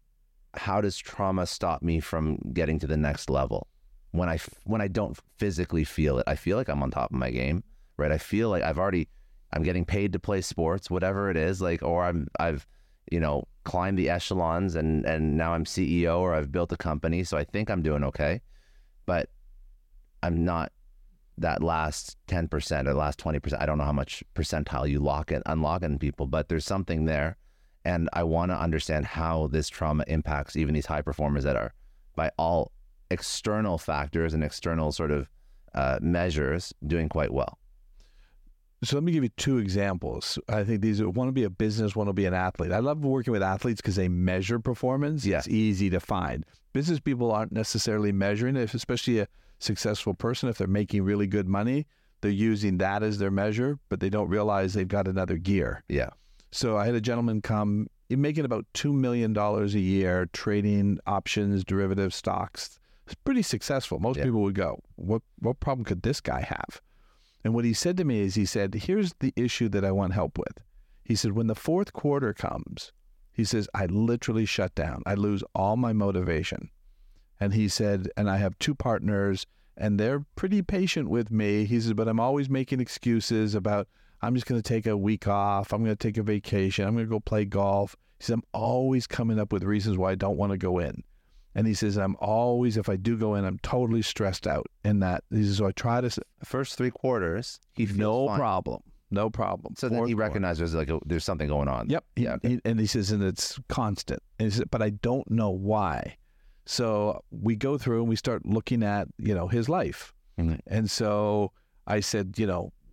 how does trauma stop me from getting to the next level? When I don't physically feel it, I feel like I'm on top of my game, right? I feel like I'm getting paid to play sports, whatever it is, like, or I've, you know, climbed the echelons and now I'm CEO, or I've built a company. So I think I'm doing okay. But I'm not that last 10% or last 20%. I don't know how much percentile you unlock in people, but there's something there. And I want to understand how this trauma impacts even these high performers that are, by all external factors and external sort of measures, doing quite well. So let me give you two examples. I think these are, one will be a business, one will be an athlete. I love working with athletes because they measure performance. Yeah. It's easy to find. Business people aren't necessarily measuring it, especially a successful person. If they're making really good money, they're using that as their measure, but they don't realize they've got another gear. Yeah. So I had a gentleman come, he's making about $2 million a year, trading options, derivatives, stocks. It's pretty successful. Most people would go, what problem could this guy have? And what he said to me is, he said, here's the issue that I want help with. He said, when the fourth quarter comes, he says, I literally shut down. I lose all my motivation. And he said, and I have two partners and they're pretty patient with me. He says, but I'm always making excuses about, I'm just going to take a week off. I'm going to take a vacation. I'm going to go play golf. He says, I'm always coming up with reasons why I don't want to go in. And he says, I'm always, if I do go in, I'm totally stressed out in that. He says, so I try to... The first 3 quarters, he feels no fine. No problem. So then he recognizes there's something going on. Yep. Okay. And he says, and it's constant. And he said, but I don't know why. So we go through and we start looking at, his life. Mm-hmm. And so I said,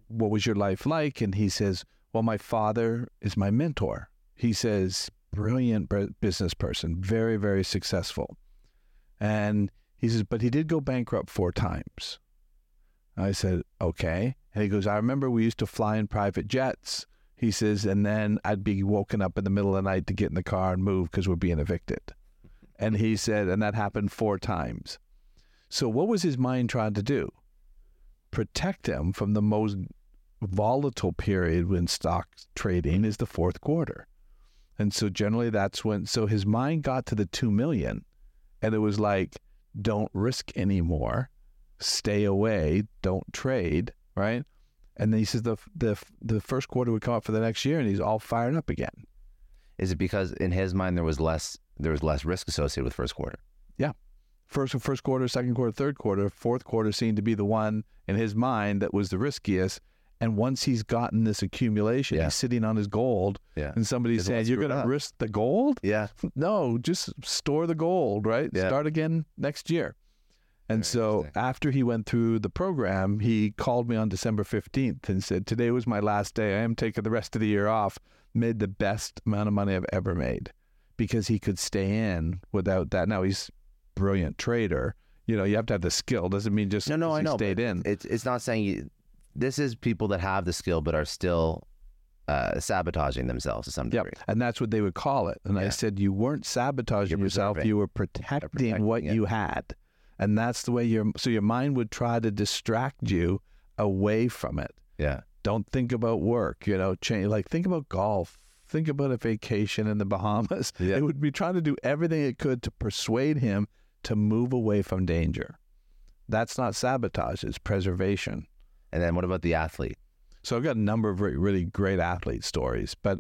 what was your life like? And he says, well, my father is my mentor. He says, brilliant business person, very, very successful. And he says, but he did go bankrupt 4 times. I said, okay. And he goes, I remember we used to fly in private jets. He says, and then I'd be woken up in the middle of the night to get in the car and move because we're being evicted. And he said, and that happened 4 times. So what was his mind trying to do? Protect him from the most volatile period when stock trading is the fourth quarter. And so generally that's when, so his mind got to the 2 million and it was like, don't risk anymore, stay away, don't trade, right? And then he says the first quarter would come up for the next year and he's all fired up again. Is it because in his mind there was less risk associated with first quarter? Yeah. First quarter, second quarter, third quarter, fourth quarter seemed to be the one in his mind that was the riskiest. And once he's gotten this accumulation, he's sitting on his gold, and somebody's saying, you're going to risk the gold? Yeah. No, just store the gold, right? Yeah. Start again next year. And so after he went through the program, he called me on December 15th and said, today was my last day. I am taking the rest of the year off. Made the best amount of money I've ever made because he could stay in without that. Now he's a brilliant trader. You know, you have to have the skill. Doesn't mean just I know, stayed in. It's not saying this is people that have the skill but are still sabotaging themselves to some degree. Yep. And that's what they would call it. And I said, you weren't sabotaging yourself. You were protecting what you had. And that's the way your mind would try to distract you away from it. Yeah. Don't think about work, you know, think about golf, think about a vacation in the Bahamas. Yeah. It would be trying to do everything it could to persuade him to move away from danger. That's not sabotage, it's preservation. And then what about the athlete? So I've got a number of really great athlete stories, but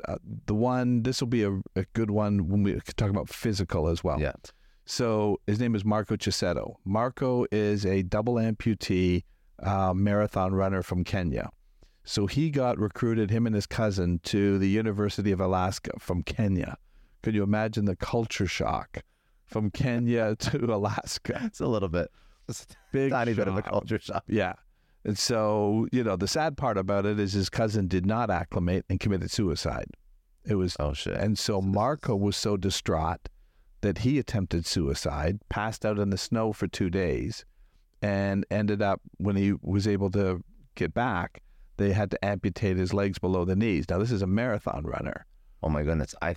this will be a good one when we talk about physical as well. Yeah. So his name is Marco Cicchetto. Marco is a double amputee marathon runner from Kenya. So he got recruited, him and his cousin, to the University of Alaska from Kenya. Could you imagine the culture shock from Kenya to Alaska? It's a little bit. It's a tiny bit of a culture shock. Yeah. And so, you know, the sad part about it is his cousin did not acclimate and committed suicide. It was, oh shit. And so Marco was so distraught that he attempted suicide, passed out in the snow for 2 days, and ended up, when he was able to get back, they had to amputate his legs below the knees. Now, this is a marathon runner. Oh my goodness. I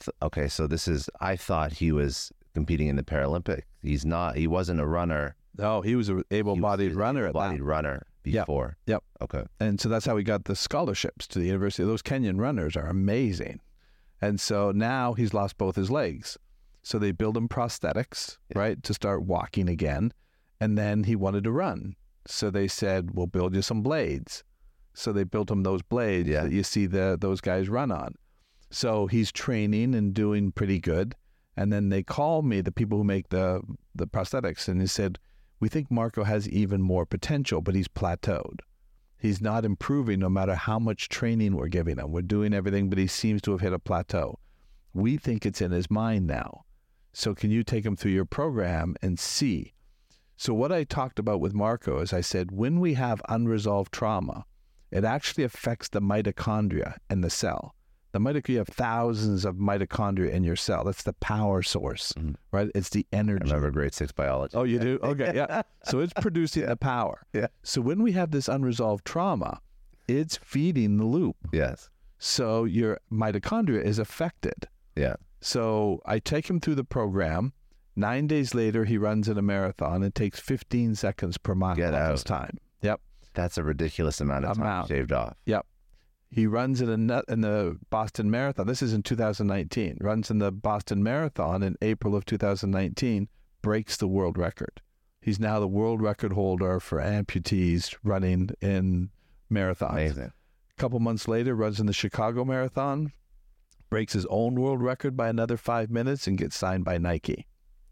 thought he was competing in the Paralympic. He's not. He wasn't a runner. No, he was an able-bodied runner. Able-bodied runner before. Yep. Okay. And so that's how he got the scholarships to the university. Those Kenyan runners are amazing. And so now he's lost both his legs. So they build him prosthetics, right, to start walking again. And then he wanted to run. So they said, we'll build you some blades. So they built him those blades that you see those guys run on. So he's training and doing pretty good. And then they called me, the people who make the prosthetics, and they said, we think Marco has even more potential, but he's plateaued. He's not improving no matter how much training we're giving him. We're doing everything, but he seems to have hit a plateau. We think it's in his mind now. So can you take him through your program and see? So what I talked about with Marco is I said, when we have unresolved trauma, it actually affects the mitochondria in the cell. You have thousands of mitochondria in your cell. That's the power source, right? It's the energy. I remember grade 6 biology. Oh, you do? Okay, yeah. So it's producing the power. Yeah. So when we have this unresolved trauma, it's feeding the loop. Yes. So your mitochondria is affected. Yeah. So I take him through the program. 9 days later, he runs in a marathon. It takes 15 seconds per mile of his time. Yep. That's a ridiculous amount of time shaved off. Yep. He runs in the Boston Marathon. This is in 2019. Runs in the Boston Marathon in April of 2019, breaks the world record. He's now the world record holder for amputees running in marathons. Amazing. A couple months later, runs in the Chicago Marathon, breaks his own world record by another 5 minutes and gets signed by Nike.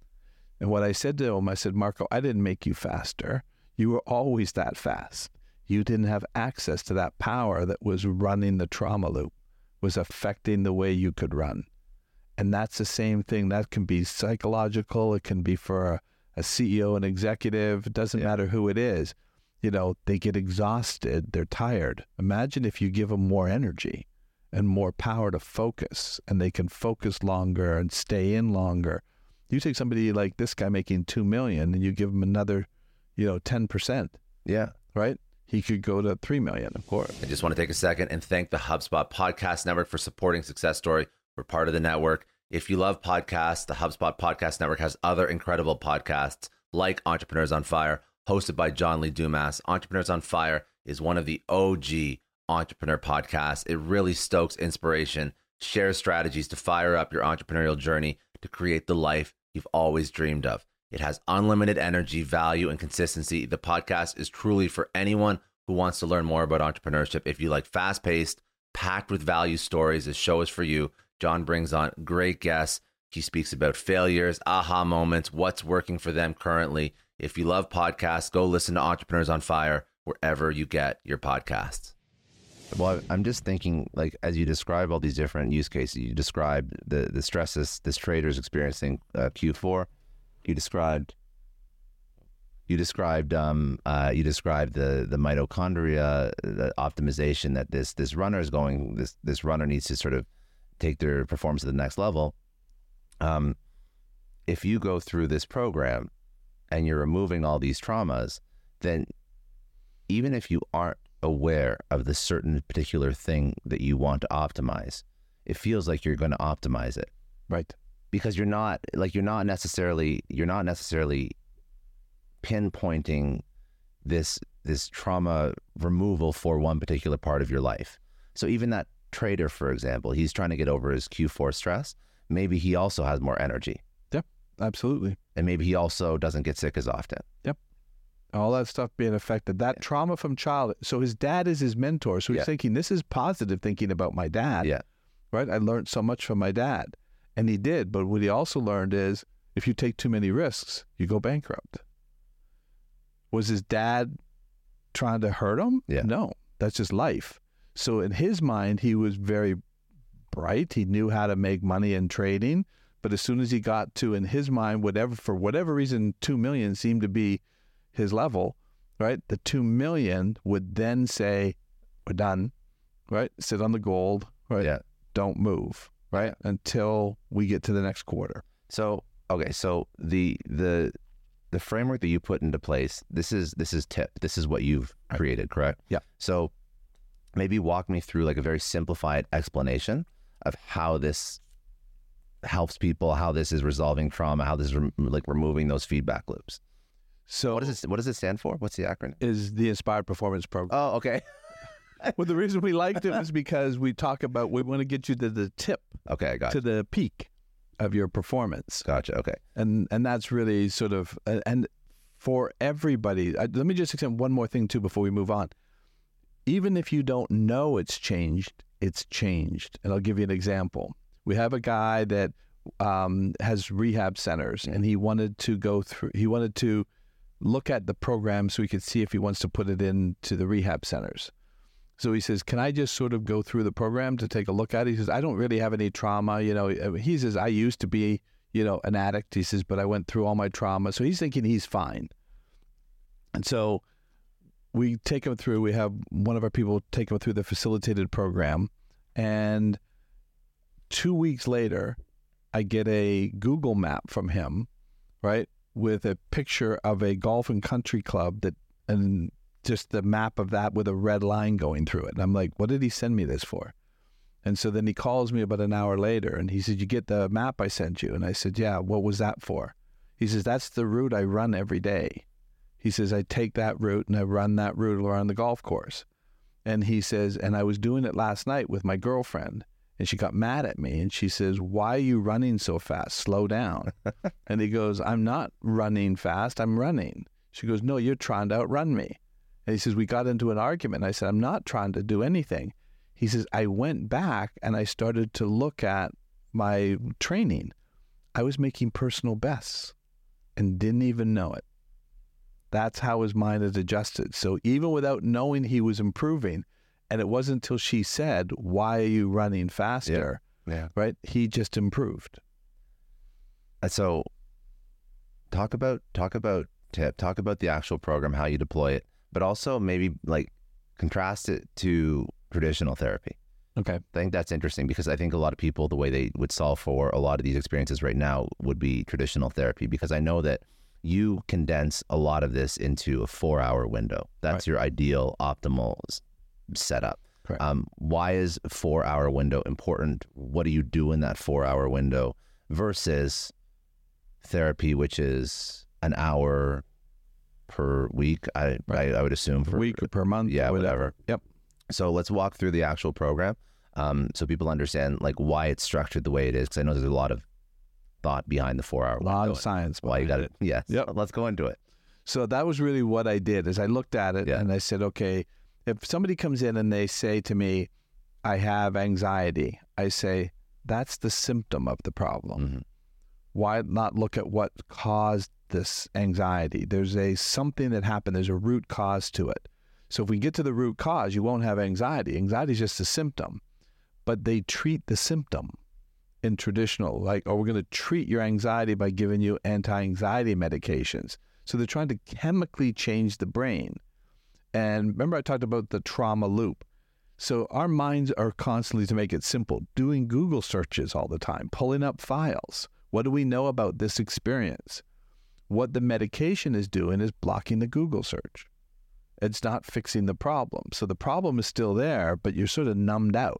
And what I said to him, I said, Marco, I didn't make you faster. You were always that fast. You didn't have access to that power that was running the trauma loop, was affecting the way you could run. And that's the same thing. That can be psychological. It can be for a CEO, an executive. It doesn't matter who it is. they get exhausted, they're tired. Imagine if you give them more energy and more power to focus, and they can focus longer and stay in longer. You take somebody like this guy making $2 million and you give him another, 10%. Yeah. Right? He could go to $3 million, of course. I just want to take a second and thank the HubSpot Podcast Network for supporting Success Story. We're part of the network. If you love podcasts, the HubSpot Podcast Network has other incredible podcasts like Entrepreneurs on Fire, hosted by John Lee Dumas. Entrepreneurs on Fire is one of the OG entrepreneur podcasts. It really stokes inspiration, shares strategies to fire up your entrepreneurial journey to create the life you've always dreamed of. It has unlimited energy, value, and consistency. The podcast is truly for anyone who wants to learn more about entrepreneurship. If you like fast-paced, packed with value stories, this show is for you. John brings on great guests. He speaks about failures, aha moments, what's working for them currently. If you love podcasts, go listen to Entrepreneurs on Fire wherever you get your podcasts. Well, I'm just thinking, like, as you describe all these different use cases, you described the stresses this trader is experiencing Q4. You described the mitochondria, the optimization that this runner is going. This runner needs to sort of take their performance to the next level. If you go through this program and you're removing all these traumas, then even if you aren't aware of the certain particular thing that you want to optimize, it feels like you're going to optimize it. Right. Because you're not necessarily pinpointing this trauma removal for one particular part of your life. So even that trader, for example, he's trying to get over his Q4 stress. Maybe he also has more energy. Yep, absolutely. And maybe he also doesn't get sick as often. Yep. All that stuff being affected. That trauma from childhood. So his dad is his mentor. So he's thinking, this is positive thinking about my dad. Yeah. Right? I learned so much from my dad. And he did. But what he also learned is if you take too many risks, you go bankrupt. Was his dad trying to hurt him? Yeah. No, that's just life. So in his mind, he was very bright. He knew how to make money in trading. But as soon as he got to, in his mind, for whatever reason, 2 million seemed to be his level, right? The 2 million would then say, we're done, right? Sit on the gold, right? Yeah. Don't move, right? Until we get to the next quarter. So, okay. So the framework that you put into place, this is TIP. This is what you've created, correct? Yeah. So maybe walk me through like a very simplified explanation of how this helps people, how this is resolving trauma, how this is removing those feedback loops. So what does it stand for? What's the acronym? Is the Inspired Performance Program. Oh, okay. Well, the reason we liked it was because we want to get you to the tip. Okay, I got to the peak of your performance. Gotcha. Okay. And that's really sort of, and for everybody, let me just explain one more thing too before we move on. Even if you don't know it's changed. And I'll give you an example. We have a guy that has rehab centers, and he wanted to look at the program so he could see if he wants to put it into the rehab centers. So he says, can I just sort of go through the program to take a look at it? He says, I don't really have any trauma. He says, I used to be, an addict. He says, but I went through all my trauma. So he's thinking he's fine. And so we take him through, we have one of our people take him through the facilitated program. And 2 weeks later, I get a Google map from him, right? With a picture of a golf and country club and just the map of that with a red line going through it. And I'm like, what did he send me this for? And so then he calls me about an hour later and he said, you get the map I sent you? And I said, yeah, what was that for? He says, that's the route I run every day. He says, I take that route and I run that route around the golf course. And he says, and I was doing it last night with my girlfriend and she got mad at me and she says, why are you running so fast? Slow down. And he goes, I'm not running fast, I'm running. She goes, no, you're trying to outrun me. And he says, we got into an argument. I said, I'm not trying to do anything. He says, I went back and I started to look at my training. I was making personal bests and didn't even know it. That's how his mind had adjusted. So even without knowing he was improving, and it wasn't until she said, why are you running faster? Yeah. Right? He just improved. And so talk about TIP, talk about the actual program, how you deploy it. but also maybe like contrast it to traditional therapy. Okay. I think that's interesting because I think a lot of people, the way they would solve for a lot of these experiences right now would be traditional therapy, because I know that you condense a lot of this into a 4-hour window. That's your ideal, optimal setup. Why is a 4-hour window important? What do you do in that 4-hour window versus therapy, which is an hour per week? I would assume per week or per month. Yeah, whatever. Yep. So let's walk through the actual program, so people understand like why it's structured the way it is. Because I know there's a lot of thought behind the 4-hour window. A lot of science. Why you got it? Yeah. Yep. So let's go into it. So that was really what I did. Is I looked at it and I said, okay, if somebody comes in and they say to me, I have anxiety, I say, that's the symptom of the problem. Mm-hmm. Why not look at what caused this anxiety? There's something that happened. There's a root cause to it. So if we get to the root cause, you won't have anxiety. Anxiety is just a symptom, but they treat the symptom in traditional, like, oh, we're going to treat your anxiety by giving you anti-anxiety medications. So they're trying to chemically change the brain. And remember I talked about the trauma loop. So our minds are constantly, to make it simple, doing Google searches all the time, pulling up files. What do we know about this experience? What the medication is doing is blocking the Google search. It's not fixing the problem. So the problem is still there, but you're sort of numbed out.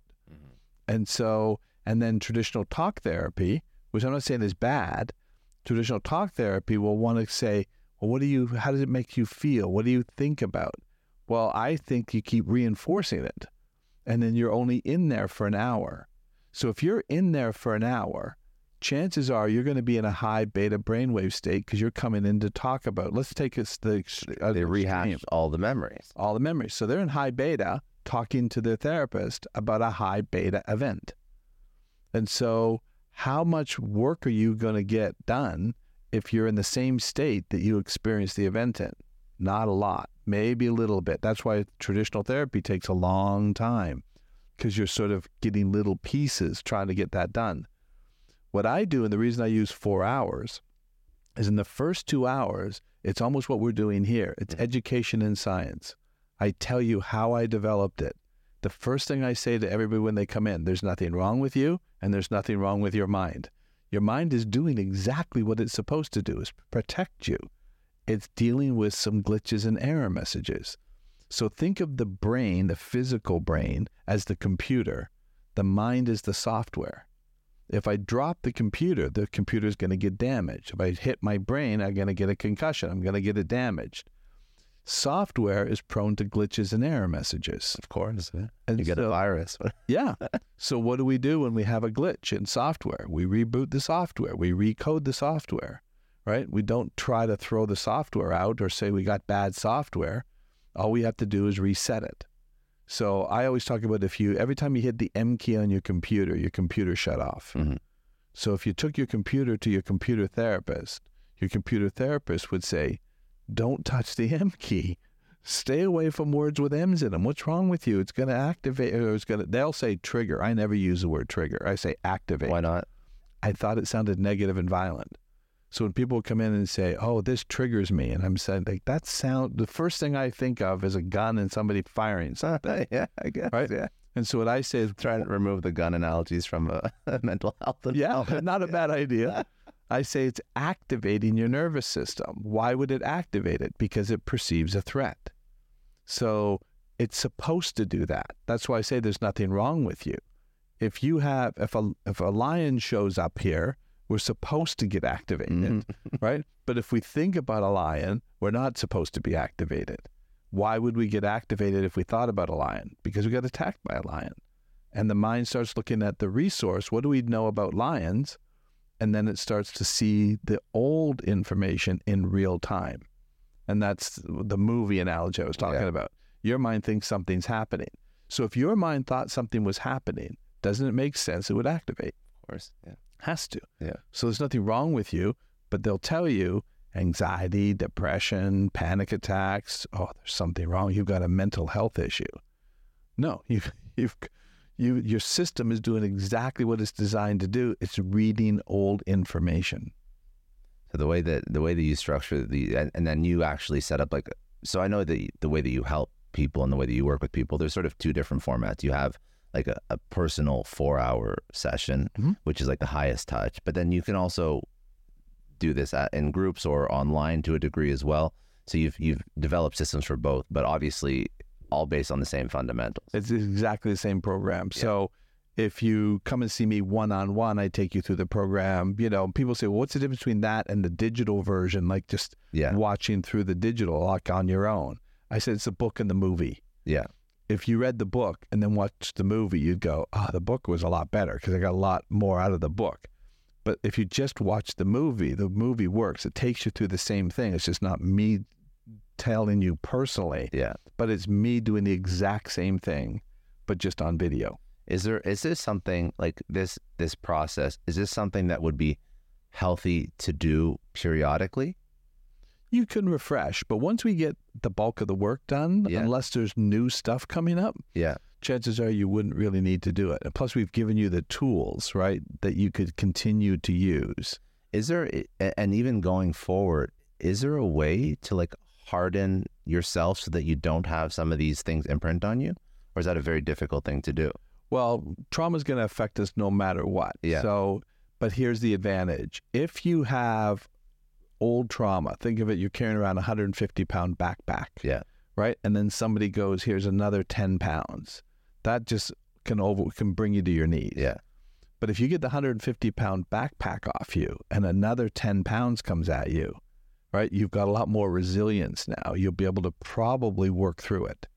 Mm-hmm. And then traditional talk therapy, which I'm not saying is bad, traditional talk therapy will want to say, well, how does it make you feel? What do you think about? Well, I think you keep reinforcing it, and then you're only in there for an hour. So if you're in there for an hour, chances are you're going to be in a high beta brainwave state because you're coming in to talk about, let's take it they rehash all the memories. All the memories. So they're in high beta talking to their therapist about a high beta event. And so how much work are you going to get done if you're in the same state that you experienced the event in? Not a lot, maybe a little bit. That's why traditional therapy takes a long time, because you're sort of getting little pieces trying to get that done. What I do, and the reason I use 4 hours, is in the first 2 hours, it's almost what we're doing here. It's education in science. I tell you how I developed it. The first thing I say to everybody when they come in, there's nothing wrong with you, and there's nothing wrong with your mind. Your mind is doing exactly what it's supposed to do, is protect you. It's dealing with some glitches and error messages. So think of the brain, the physical brain, as the computer. The mind is the software. If I drop the computer is going to get damaged. If I hit my brain, I'm going to get a concussion. I'm going to get it damaged. Software is prone to glitches and error messages. Of course. Yeah. And you get a virus. Yeah. So what do we do when we have a glitch in software? We reboot the software. We recode the software, right? We don't try to throw the software out or say we got bad software. All we have to do is reset it. So I always talk about every time you hit the M key on your computer shut off. Mm-hmm. So if you took your computer to your computer therapist would say, don't touch the M key. Stay away from words with M's in them. What's wrong with you? It's going to activate, or they'll say trigger. I never use the word trigger. I say activate. Why not? I thought it sounded negative and violent. So when people come in and say, oh, this triggers me, and I'm saying, like, the first thing I think of is a gun and somebody firing something. Yeah, I guess. Right? Yeah. And so what I say is, trying to remove the gun analogies from mental health. Yeah, not a bad idea. I say it's activating your nervous system. Why would it activate it? Because it perceives a threat. So it's supposed to do that. That's why I say there's nothing wrong with you. If a lion shows up here, we're supposed to get activated, right? But if we think about a lion, we're not supposed to be activated. Why would we get activated if we thought about a lion? Because we got attacked by a lion. And the mind starts looking at the resource. What do we know about lions? And then it starts to see the old information in real time. And that's the movie analogy I was talking about. Your mind thinks something's happening. So if your mind thought something was happening, doesn't it make sense it would activate? Of course, yeah. Has to. Yeah. So there's nothing wrong with you, but they'll tell you anxiety, depression, panic attacks. Oh, there's something wrong. You've got a mental health issue. No, your system is doing exactly what it's designed to do. It's reading old information. So the way that you structure and then you actually set up like so I know that the way that you help people and the way that you work with people, there's sort of two different formats. You have like a personal 4-hour session, which is like the highest touch, but then you can also do this in groups or online to a degree as well. So you've developed systems for both, but obviously all based on the same fundamentals. It's exactly the same program. Yeah. So if you come and see me one-on-one, I take you through the program. You know, people say, well, what's the difference between that and the digital version, like just watching through the digital, like on your own? I said, it's a book and the movie. Yeah. If you read the book and then watched the movie, you'd go, the book was a lot better because I got a lot more out of the book. But if you just watch the movie works. It takes you through the same thing. It's just not me telling you personally, but it's me doing the exact same thing, but just on video. Is this something like this process, is this something that would be healthy to do periodically? You can refresh, but once we get the bulk of the work done, unless there's new stuff coming up, chances are you wouldn't really need to do it. And plus, we've given you the tools, right, that you could continue to use. Is there, and even going forward, is there a way to like harden yourself so that you don't have some of these things imprint on you? Or is that a very difficult thing to do? Well, trauma is going to affect us no matter what. Yeah. So, but here's the advantage. If you have old trauma, think of it, you're carrying around a 150-pound backpack. Yeah. Right? And then somebody goes, here's another 10 pounds. That just can bring you to your knees. Yeah. But if you get the 150-pound backpack off you and another 10 pounds comes at you, right, you've got a lot more resilience now. You'll be able to probably work through it.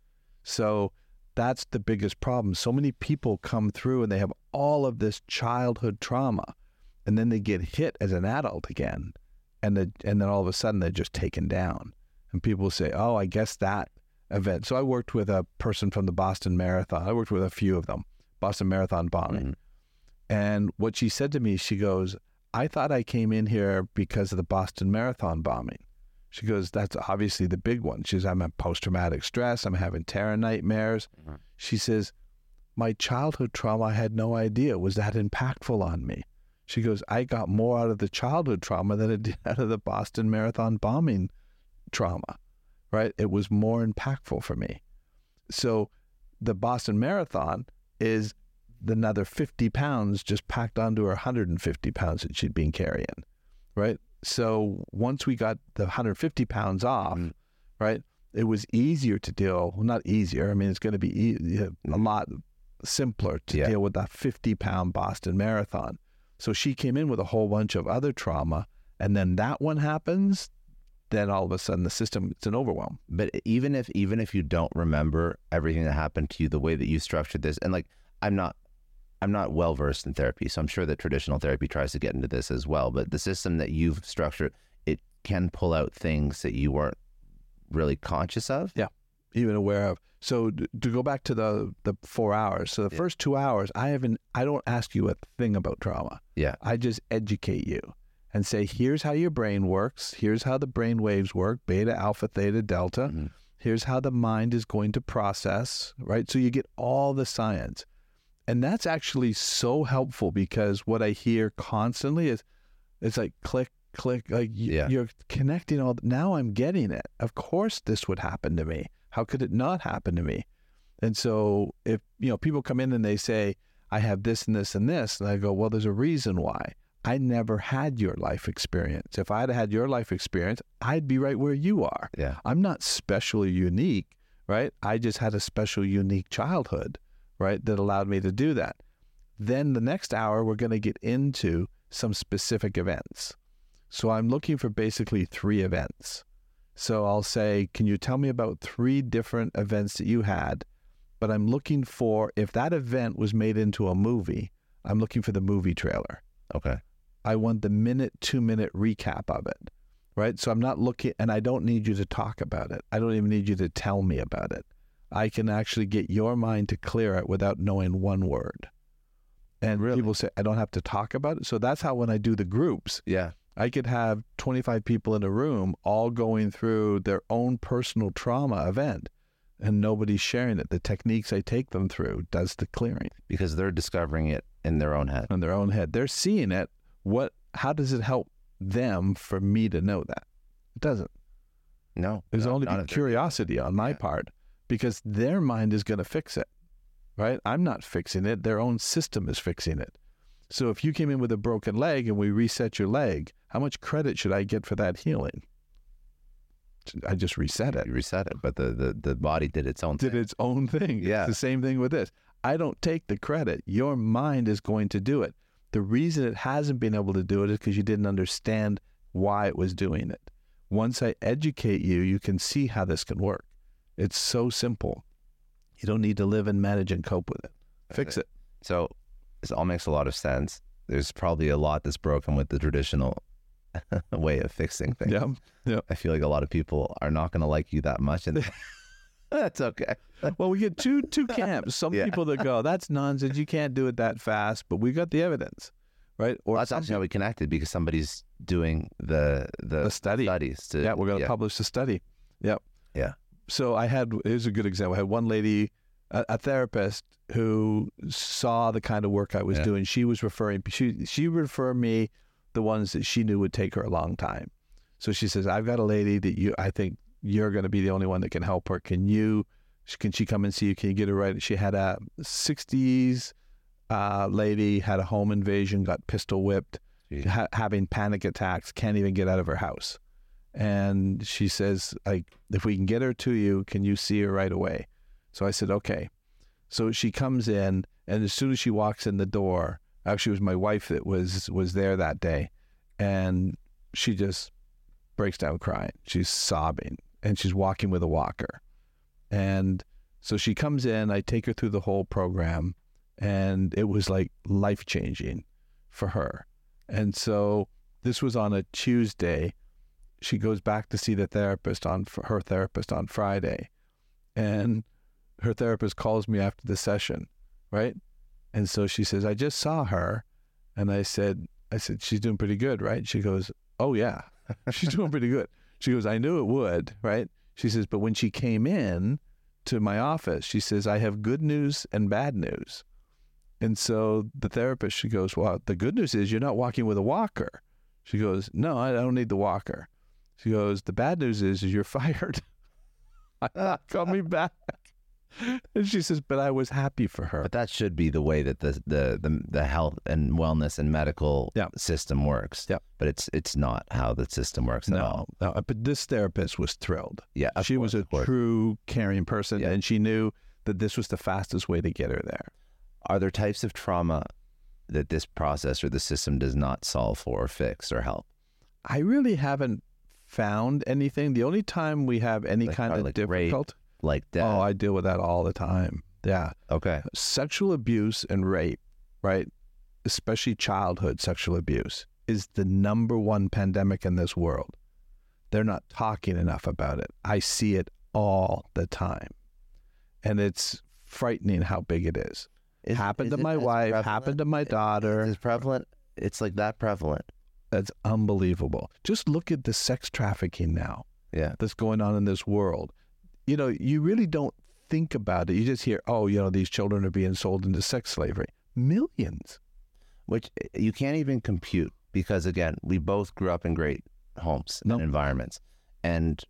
So that's the biggest problem. So many people come through and they have all of this childhood trauma, and then they get hit as an adult again. And then all of a sudden they're just taken down. And people say, oh, I guess that event. So I worked with a person from the Boston Marathon. I worked with a few of them, Boston Marathon bombing. And what she said to me, she goes, I thought I came in here because of the Boston Marathon bombing. She goes, that's obviously the big one. She says, I'm at post-traumatic stress. I'm having terror nightmares. She says, my childhood trauma, I had no idea was that impactful on me. She goes, I got more out of the childhood trauma than I did out of the Boston Marathon bombing trauma, right? It was more impactful for me. So the Boston Marathon is another 50 pounds just packed onto her 150 pounds that she'd been carrying, right? So once we got the 150 pounds off, right, it was easier to deal. Well, not easier. I mean, it's going to be a lot simpler to deal with that 50-pound Boston Marathon. So she came in with a whole bunch of other trauma, and then that one happens, then all of a sudden the system, it's an overwhelm. But even if you don't remember everything that happened to you, the way that you structured this, and like, I'm not well versed in therapy, so I'm sure that traditional therapy tries to get into this as well. But the system that you've structured, it can pull out things that you weren't really conscious of. Yeah, even aware of. So to go back to the 4 hours, so the first 2 hours, I don't ask you a thing about trauma. Yeah, I just educate you and say, here's how your brain works. Here's how the brain waves work: beta, alpha, theta, delta. Here's how the mind is going to process. Right, so you get all the science. And that's actually so helpful, because what I hear constantly is, it's like click, click, like you're connecting all. Now I'm getting it. Of course this would happen to me. How could it not happen to me? And so if, people come in and they say, I have this and this and this, and I go, well, there's a reason why. I never had your life experience. If I had your life experience, I'd be right where you are. Yeah. I'm not specially unique, right? I just had a special, unique childhood, right, that allowed me to do that. Then the next hour, we're going to get into some specific events. So I'm looking for basically 3 events. So I'll say, can you tell me about 3 different events that you had? But I'm looking for, if that event was made into a movie, I'm looking for the movie trailer. Okay. I want the 2-minute recap of it, right? So I'm not looking, and I don't need you to talk about it. I don't even need you to tell me about it. I can actually get your mind to clear it without knowing one word. And people say, I don't have to talk about it. So that's how, when I do the groups, I could have 25 people in a room all going through their own personal trauma event, and nobody's sharing it. The techniques I take them through does the clearing. Because they're discovering it in their own head. In their own head. They're seeing it. How does it help them for me to know that? It doesn't. No. It was only not curiosity on my part, because their mind is going to fix it, right? I'm not fixing it. Their own system is fixing it. So if you came in with a broken leg and we reset your leg, how much credit should I get for that healing? I just reset it. You reset it, but the body did its own thing. Did its own thing. Yeah. It's the same thing with this. I don't take the credit. Your mind is going to do it. The reason it hasn't been able to do it is because you didn't understand why it was doing it. Once I educate you, you can see how this can work. It's so simple. You don't need to live and manage and cope with it. Fix it. So this all makes a lot of sense. There's probably a lot that's broken with the traditional way of fixing things. Yeah. I feel like a lot of people are not going to like you that much, and that's okay. Well, we get two camps. Some people that go, that's nonsense. You can't do it that fast, but we got the evidence, right? Or that's actually how we connected, because somebody's doing the studies. We're going to publish the study. Yep. Yeah. So here's a good example. I had one lady, a therapist, who saw the kind of work I was doing. She was she referred me the ones that she knew would take her a long time. So she says, I've got a lady that I think you're going to be the only one that can help her. Can she come and see you? Can you get her right? She had a 60s lady, had a home invasion, got pistol whipped, having panic attacks, can't even get out of her house. And she says, if we can get her to you, can you see her right away? So I said, okay. So she comes in, and as soon as she walks in the door, actually it was my wife that was there that day, and she just breaks down crying. She's sobbing, and she's walking with a walker. And so she comes in, I take her through the whole program, and it was like life-changing for her. And so this was on a Tuesday. She goes back to see her therapist on Friday, and her therapist calls me after the session, right? And so she says, I just saw her, and I said, she's doing pretty good, right? She goes, oh yeah, she's doing pretty good. She goes, I knew it would, right? She says, but when she came in to my office, she says, I have good news and bad news. And so the therapist, she goes, well, the good news is you're not walking with a walker. She goes, no, I don't need the walker. She goes, the bad news is you're fired. Call me back. And she says, but I was happy for her. But that should be the way that the health and wellness and medical system works. Yeah. But it's not how the system works at all. No, but this therapist was thrilled. Yeah, she was a true caring person, and she knew that this was the fastest way to get her there. Are there types of trauma that this process or the system does not solve for or fix or help? I really haven't found anything. The only time we have any kind of difficult, like death. Oh, I deal with that all the time. Yeah. Okay. Sexual abuse and rape, right? Especially childhood sexual abuse, is the #1 pandemic in this world. They're not talking enough about it. I see it all the time. And it's frightening how big it is. Happened to my wife, happened to my daughter. It's prevalent. It's like that prevalent. That's unbelievable. Just look at the sex trafficking now. Yeah. That's going on in this world. You really don't think about it. You just hear, these children are being sold into sex slavery. Millions. Which you can't even compute, because, again, we both grew up in great homes and environments. And,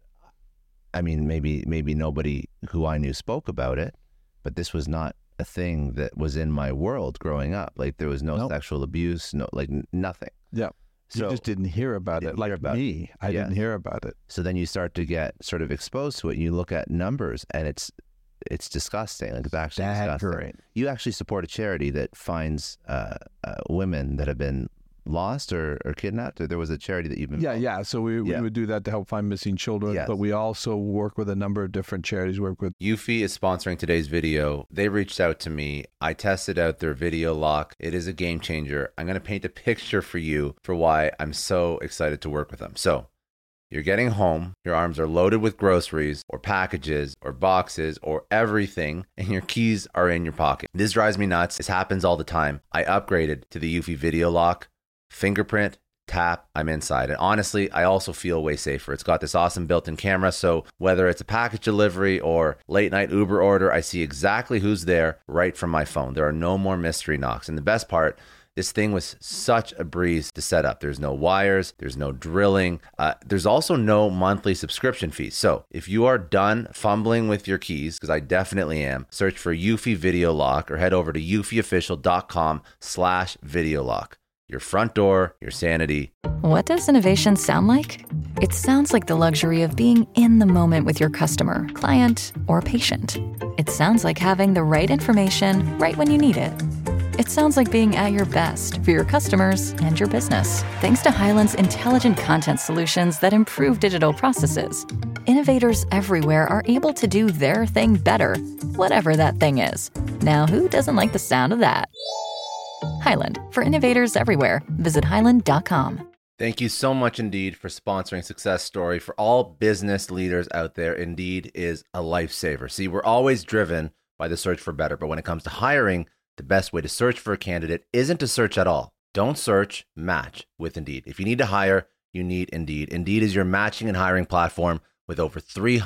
I mean, maybe nobody who I knew spoke about it, but this was not a thing that was in my world growing up. Like, there was no sexual abuse, nothing. Yeah. So you just didn't hear about it. Like me, I didn't hear about it. So then you start to get sort of exposed to it, and you look at numbers, and it's disgusting. Like, it's actually disgusting. You actually support a charity that finds women that have been lost or kidnapped? Or there was a charity that you've been Yeah. So we would do that to help find missing children, but we also work with a number of different charities. We work with Eufy is sponsoring today's video. They reached out to me. I tested out their video lock. It is a game changer. I'm going to paint a picture for you for why I'm so excited to work with them. So you're getting home, your arms are loaded with groceries or packages or boxes or everything, and your keys are in your pocket. This drives me nuts. This happens all the time. I upgraded to the Eufy video lock. Fingerprint, tap, I'm inside. And honestly, I also feel way safer. It's got this awesome built-in camera, so whether it's a package delivery or late night Uber order, I see exactly who's there right from my phone. There are no more mystery knocks. And the best part, This thing was such a breeze to set up. There's no wires, there's no drilling. There's also no monthly subscription fees. So if you are done fumbling with your keys, because I definitely am, search for Eufy Video Lock or head over to eufyofficial.com/video lock. Your front door, your sanity. What does innovation sound like? It sounds like the luxury of being in the moment with your customer, client, or patient. It sounds like having the right information right when you need it. It sounds like being at your best for your customers and your business. Thanks to Hyland's intelligent content solutions that improve digital processes, innovators everywhere are able to do their thing better, whatever that thing is. Now, who doesn't like the sound of that? Hyland, for innovators everywhere. Visit hyland.com. Thank you so much, Indeed, for sponsoring Success Story. For all business leaders out there, Indeed is a lifesaver. See, we're always driven by the search for better, but when it comes to hiring, the best way to search for a candidate isn't to search at all. Don't search, match with Indeed. If you need to hire, you need Indeed. Indeed is your matching and hiring platform with over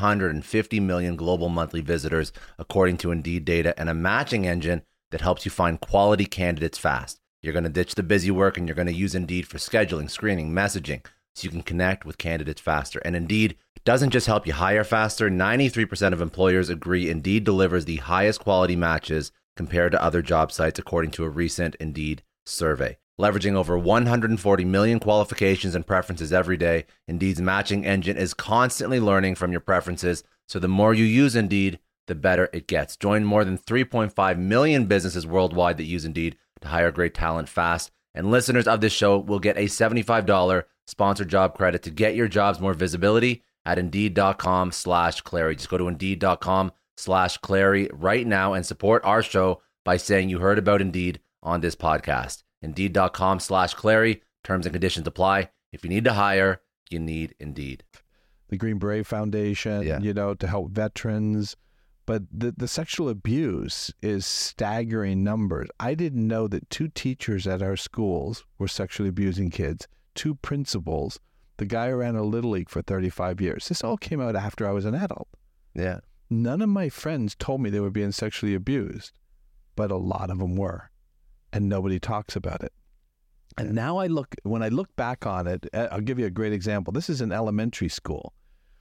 350 million global monthly visitors, according to Indeed data, and a matching engine that helps you find quality candidates fast. You're going to ditch the busy work and you're going to use Indeed for scheduling, screening, messaging, so you can connect with candidates faster. And Indeed doesn't just help you hire faster. 93% of employers agree Indeed delivers the highest quality matches compared to other job sites, according to a recent Indeed survey. Leveraging over 140 million qualifications and preferences every day, Indeed's matching engine is constantly learning from your preferences. So the more you use Indeed, the better it gets. Join more than 3.5 million businesses worldwide that use Indeed to hire great talent fast. And listeners of this show will get a $75 sponsored job credit to get your jobs more visibility at Indeed.com/Clary. Just go to Indeed.com/Clary right now and support our show by saying you heard about Indeed on this podcast. Indeed.com/Clary. Terms and conditions apply. If you need to hire, you need Indeed. The Green Beret Foundation, to help veterans. But the sexual abuse is staggering numbers. I didn't know that 2 teachers at our schools were sexually abusing kids, 2 principals. The guy ran a Little League for 35 years. This all came out after I was an adult. Yeah. None of my friends told me they were being sexually abused, but a lot of them were, and nobody talks about it. And now when I look back on it, I'll give you a great example. This is an elementary school.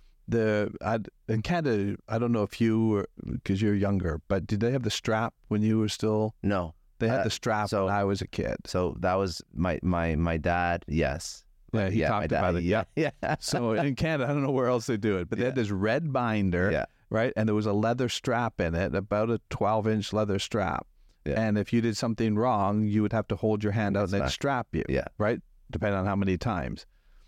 In Canada, I don't know if you were, because you're younger, but did they have the strap when you were still? No. They had the strap when I was a kid. So that was my dad, yes. Yeah, he talked about it. Yeah. So in Canada, I don't know where else they do it, but they had this red binder, right? And there was a leather strap in it, about a 12-inch leather strap. Yeah. And if you did something wrong, you would have to hold your hand out and they'd strap you, right? Depending on how many times.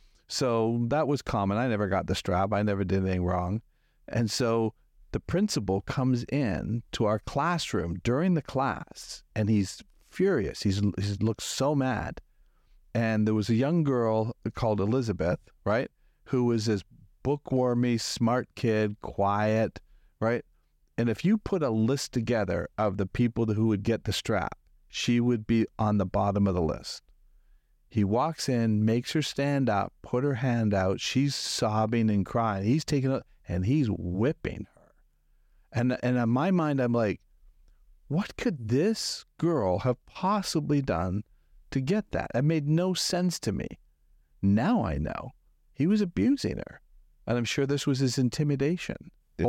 So that was common. I never got the strap. I never did anything wrong. And so the principal comes in to our classroom during the class, and he's furious. He looks so mad. And there was a young girl called Elizabeth, right, who was this bookwormy, smart kid, quiet, right? And if you put a list together of the people who would get the strap, she would be on the bottom of the list. He walks in, makes her stand up, put her hand out. She's sobbing and crying. He's taking it, and he's whipping her. And in my mind, I'm like, what could this girl have possibly done to get that? It made no sense to me. Now I know. He was abusing her. And I'm sure this was his intimidation.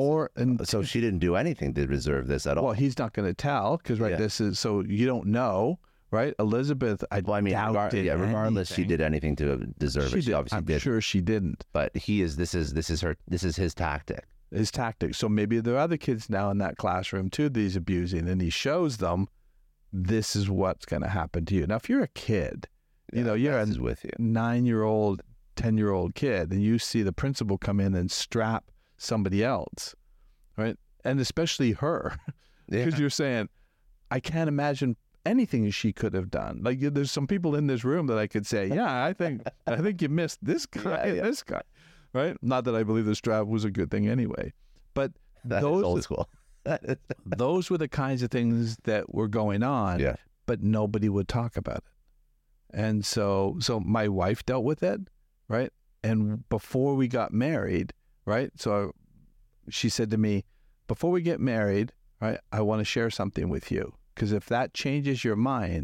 So she didn't do anything to deserve this at all. Well, he's not going to tell because, this is, so you don't know. Right, Elizabeth. Regardless, she did anything to deserve it. She obviously did. I'm sure she didn't. But this is his tactic. His tactic. So maybe there are other kids now in that classroom too that he's abusing, and he shows them this is what's going to happen to you. Now, if you're a kid, you're a 9-year-old, 10-year-old kid, and you see the principal come in and strap somebody else, right, and especially her, because you're saying, I can't imagine anything she could have done. Like, there's some people in this room that I could say, I think you missed this guy, this guy, right? Not that I believe the strap was a good thing anyway, but those old school. Those were the kinds of things that were going on, but nobody would talk about it. And so my wife dealt with it, right? And before we got married, right? So she said to me, before we get married, right, I want to share something with you. Because if that changes your mind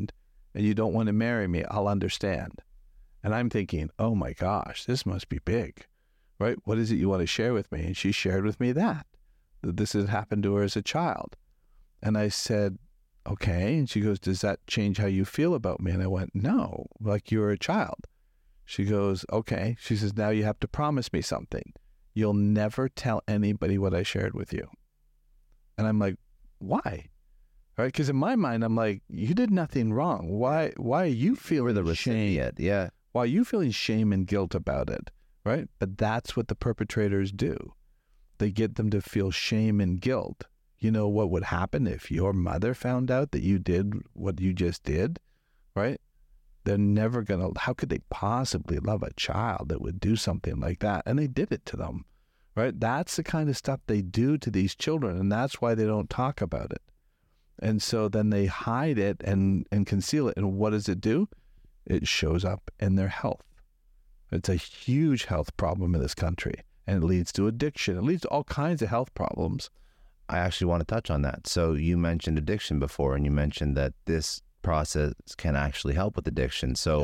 and you don't want to marry me, I'll understand. And I'm thinking, oh my gosh, this must be big, right? What is it you want to share with me? And she shared with me that this had happened to her as a child. And I said, okay. And she goes, does that change how you feel about me? And I went, no, like you were a child. She goes, okay. She says, now you have to promise me something. You'll never tell anybody what I shared with you. And I'm like, why? Right? Because in my mind, I'm like, you did nothing wrong. Why are you feeling the shame? Yeah. Why are you feeling shame and guilt about it? Right? But that's what the perpetrators do. They get them to feel shame and guilt. You know what would happen if your mother found out that you did what you just did, right? They're never going to, how could they possibly love a child that would do something like that? And they did it to them, right? That's the kind of stuff they do to these children, and that's why they don't talk about it. And so then they hide it and conceal it. And what does it do? It shows up in their health. It's a huge health problem in this country, and it leads to addiction. It leads to all kinds of health problems. I actually want to touch on that. So you mentioned addiction before, and you mentioned that this process can actually help with addiction. So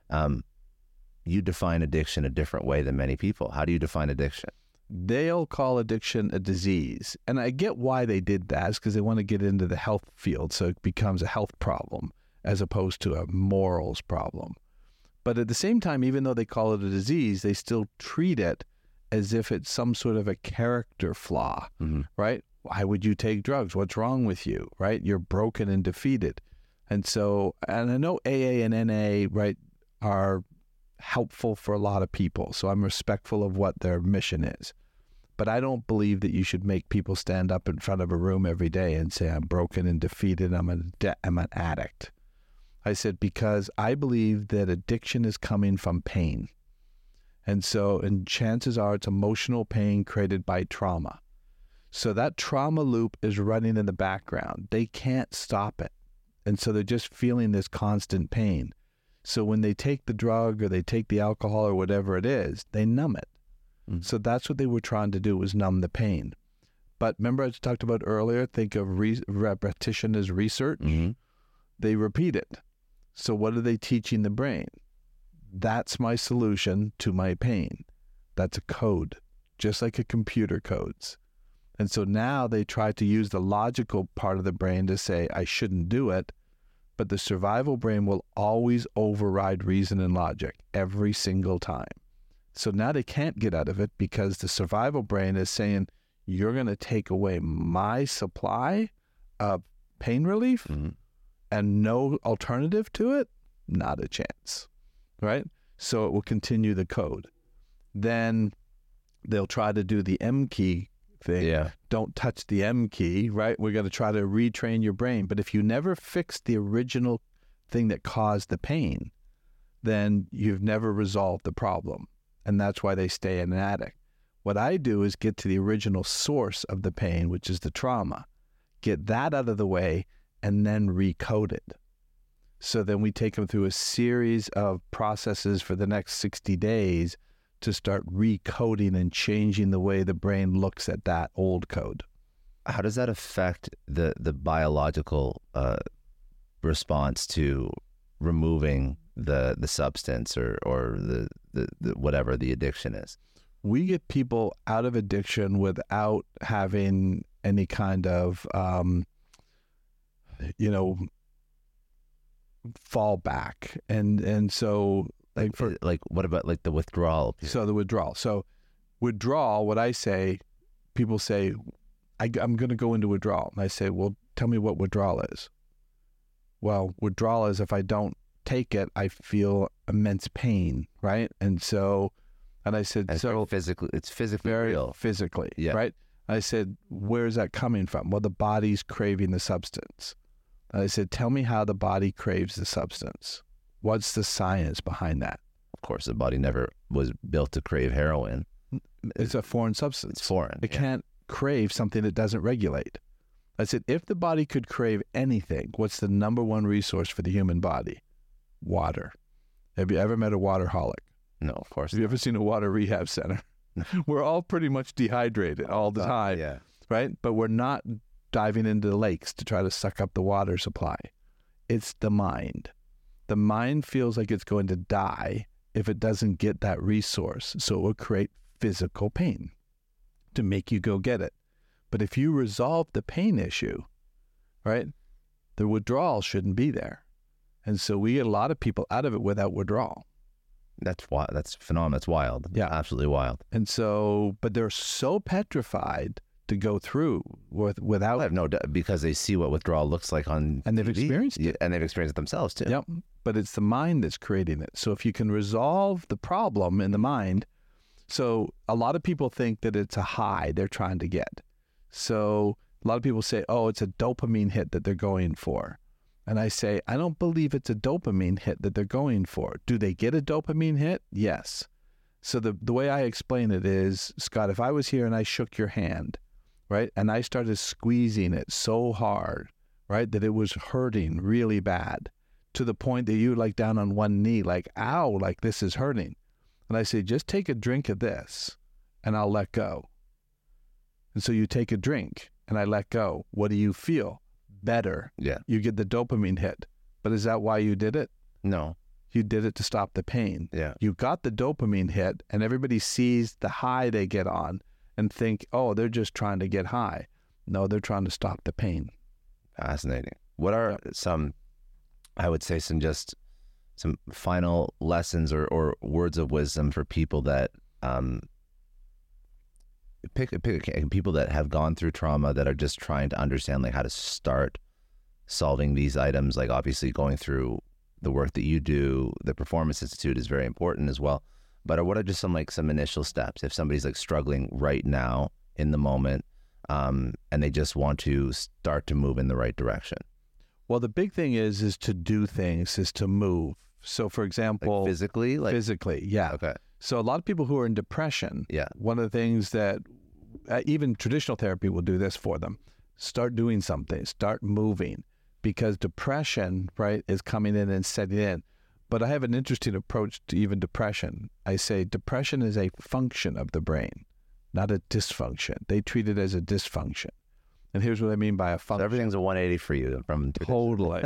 you define addiction a different way than many people. How do you define addiction? They'll call addiction a disease. And I get why they did that. It's because they want to get into the health field, so it becomes a health problem as opposed to a morals problem. But at the same time, even though they call it a disease, they still treat it as if it's some sort of a character flaw, right? Why would you take drugs? What's wrong with you, right? You're broken and defeated. And so, and I know AA and NA, right, are helpful for a lot of people. So I'm respectful of what their mission is. But I don't believe that you should make people stand up in front of a room every day and say, I'm broken and defeated, I'm an addict. I said, because I believe that addiction is coming from pain. And so, and chances are it's emotional pain created by trauma. So that trauma loop is running in the background. They can't stop it. And so they're just feeling this constant pain. So when they take the drug or they take the alcohol or whatever it is, they numb it. So that's what they were trying to do, was numb the pain. But remember I talked about earlier, think of repetition as research. They repeat it. So what are they teaching the brain? That's my solution to my pain. That's a code, just like a computer codes. And so now they try to use the logical part of the brain to say, I shouldn't do it. But the survival brain will always override reason and logic every single time. So now they can't get out of it because the survival brain is saying, you're going to take away my supply of pain relief and no alternative to it? Not a chance, right? So it will continue the code. Then they'll try to do the M key thing. Yeah. Don't touch the M key, right? We're going to try to retrain your brain. But if you never fix the original thing that caused the pain, then you've never resolved the problem. And that's why they stay an addict. What I do is get to the original source of the pain, which is the trauma, get that out of the way, and then recode it. So then we take them through a series of processes for the next 60 days to start recoding and changing the way the brain looks at that old code. How does that affect the biological response to removing the substance or the whatever the addiction is? We get people out of addiction without having any kind of, fallback. And so what about like the withdrawal? So the withdrawal. So withdrawal, what I say, people say, I'm going to go into withdrawal. And I say, well, tell me what withdrawal is. Well, withdrawal is if I don't take it, I feel immense pain, right? And I said, and so physically, it's physically very real. Physically, Yeah. right? I said, where's that coming from? Well, the body's craving the substance. And I said, tell me how the body craves the substance. What's the science behind that? Of course, the body never was built to crave heroin. It's a foreign substance. It's foreign. It can't crave something it doesn't regulate. I said, if the body could crave anything, what's the number one resource for the human body? Water. Have you ever met a waterholic? No, of course. Have you ever seen a water rehab center? We're all pretty much dehydrated all the time, Yeah. right? But we're not diving into the lakes to try to suck up the water supply. It's the mind. The mind feels like it's going to die if it doesn't get that resource. So it will create physical pain to make you go get it. But if you resolve the pain issue, right, the withdrawal shouldn't be there. And so we get a lot of people out of it without withdrawal. That's wild. That's phenomenal. That's wild. Yeah. Absolutely wild. And so, but they're so petrified to go through without. I have no doubt, because they see what withdrawal looks like on And they've TV. experienced it. And they've experienced it themselves too. Yep. But it's the mind that's creating it. So if you can resolve the problem in the mind, so a lot of people think that it's a high they're trying to get. So a lot of people say, oh, it's a dopamine hit that they're going for. And I say, I don't believe it's a dopamine hit that they're going for. Do they get a dopamine hit? Yes. So the way I explain it is, Scott, if I was here and I shook your hand, right, and I started squeezing it so hard, right, that it was hurting really bad, to the point that you were like down on one knee, like, ow, like this is hurting. And I say, just take a drink of this and I'll let go. And so you take a drink and I let go. What do you feel? Better. Yeah. You get the dopamine hit. But is that why you did it? No. You did it to stop the pain. Yeah. You got the dopamine hit, and everybody sees the high they get on and think, oh, they're just trying to get high. No, they're trying to stop the pain. Fascinating. What are some, I would say, some final lessons or words of wisdom for people that people that have gone through trauma, that are just trying to understand like how to start solving these items? Like, obviously going through the work that you do, the Performance Institute is very important as well. But what are just some initial steps if somebody's like struggling right now in the moment, and they just want to start to move in the right direction? Well, the big thing is to do things, is to move. So, for example, like physically, yeah. Okay. So a lot of people who are in depression, yeah, one of the things that even traditional therapy will do this for them: start doing something, start moving, because depression, right, is coming in and setting in. But I have an interesting approach to even depression. I say depression is a function of the brain, not a dysfunction. They treat it as a dysfunction. And here's what I mean by a function. So everything's a 180 for you from totally,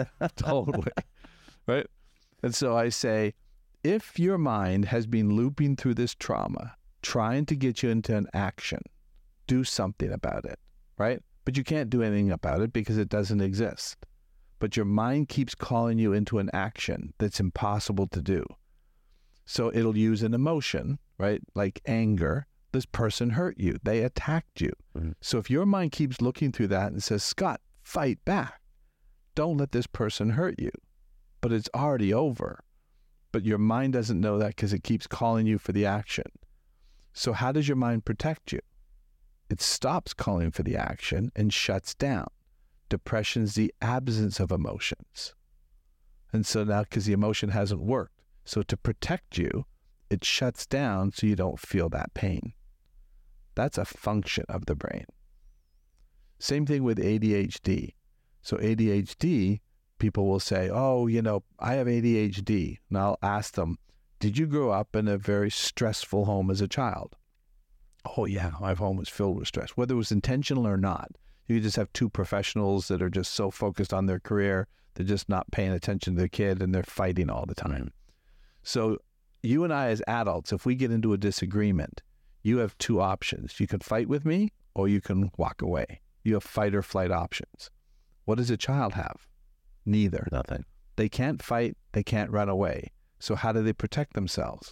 right? And so I say, if your mind has been looping through this trauma, trying to get you into an action, do something about it, right? But you can't do anything about it because it doesn't exist. But your mind keeps calling you into an action that's impossible to do. So it'll use an emotion, right? Like anger. This person hurt you. They attacked you. Mm-hmm. So if your mind keeps looking through that and says, Scott, fight back. Don't let this person hurt you. But it's already over. But your mind doesn't know that because it keeps calling you for the action. So how does your mind protect you? It stops calling for the action and shuts down. Depression is the absence of emotions. And so now, because the emotion hasn't worked, so to protect you, it shuts down so you don't feel that pain. That's a function of the brain. Same thing with ADHD. So ADHD, people will say, oh, I have ADHD. And I'll ask them, did you grow up in a very stressful home as a child? Oh, yeah, my home was filled with stress, whether it was intentional or not. You just have two professionals that are just so focused on their career, they're just not paying attention to their kid, and they're fighting all the time. So you and I as adults, if we get into a disagreement, you have two options. You can fight with me or you can walk away. You have fight or flight options. What does a child have? Neither. Nothing. They can't fight. They can't run away. So how do they protect themselves?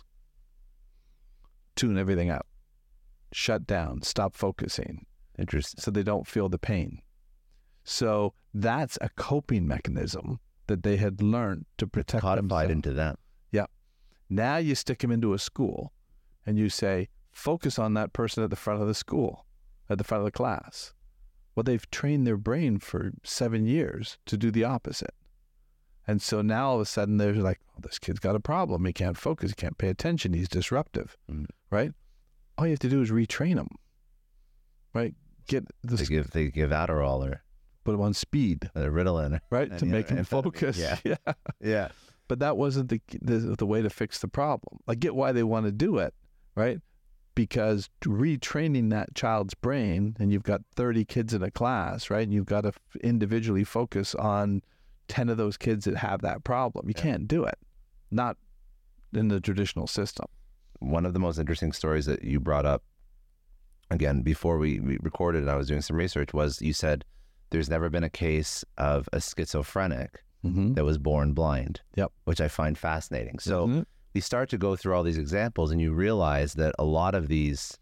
Tune everything out. Shut down. Stop focusing. Interesting. So they don't feel the pain. So that's a coping mechanism that they had learned to protect themselves. Codified into that. Yeah. Now you stick them into a school and you say, focus on that person at the front of the school, at the front of the class. Well, they've trained their brain for 7 years to do the opposite. And so now all of a sudden they're like, oh, this kid's got a problem. He can't focus. He can't pay attention. He's disruptive, right? All you have to do is retrain him, right? They give Adderall or put him on speed, Ritalin, right, to make him focus. Yeah. But that wasn't the way to fix the problem. I get why they want to do it, right? Because retraining that child's brain, and you've got 30 kids in a class, right? And you've got to individually focus on 10 of those kids that have that problem. You can't do it. Not in the traditional system. One of the most interesting stories that you brought up, again, before we recorded and I was doing some research, was you said there's never been a case of a schizophrenic that was born blind, which I find fascinating. So we start to go through all these examples and you realize that a lot of these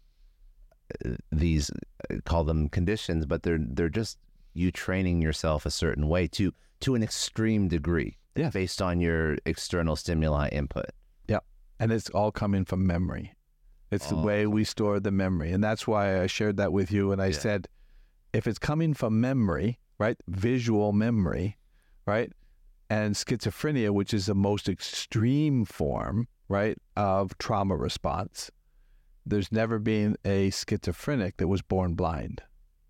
call them conditions, but they're just you training yourself a certain way to an extreme degree based on your external stimuli input. And it's all coming from memory. It's the way we store the memory. And that's why I shared that with you. And I said, if it's coming from memory, right, visual memory, right, and schizophrenia, which is the most extreme form, right, of trauma response, there's never been a schizophrenic that was born blind.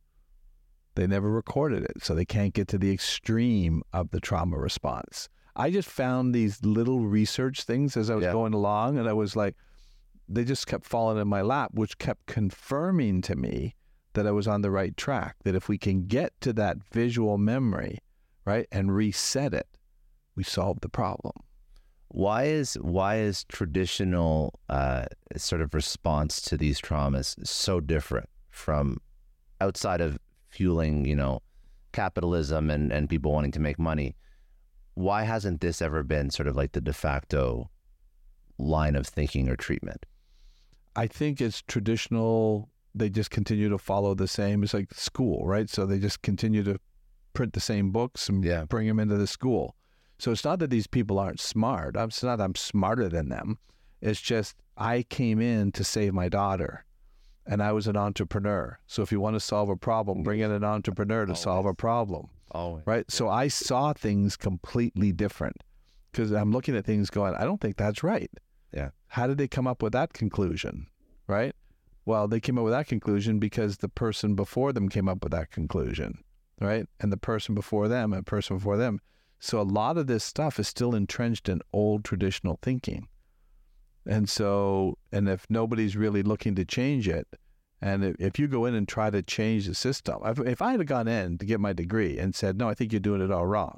They never recorded it, so they can't get to the extreme of the trauma response. I just found these little research things as I was going along, and I was like, they just kept falling in my lap, which kept confirming to me that I was on the right track, that if we can get to that visual memory, right, and reset it, we solve the problem. Why is traditional sort of response to these traumas so different from outside of fueling, capitalism and people wanting to make money? Why hasn't this ever been sort of like the de facto line of thinking or treatment? I think it's traditional. They just continue to follow the same. It's like school, right? So they just continue to print the same books and bring them into the school. So it's not that these people aren't smart. It's not I'm smarter than them. It's just I came in to save my daughter, and I was an entrepreneur. So if you want to solve a problem, bring in an entrepreneur to solve a problem. Always. Right? So I saw things completely different because I'm looking at things going, I don't think that's right. Yeah. How did they come up with that conclusion? Right? Well, they came up with that conclusion because the person before them came up with that conclusion. Right? And the person before them, and the person before them. So a lot of this stuff is still entrenched in old traditional thinking. And so, and if nobody's really looking to change it, and if you go in and try to change the system, if I had gone in to get my degree and said, no, I think you're doing it all wrong,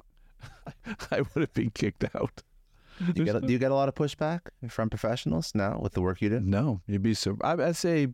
I would have been kicked out. Do you get a lot of pushback from professionals now with the work you do? No, you'd be I'd say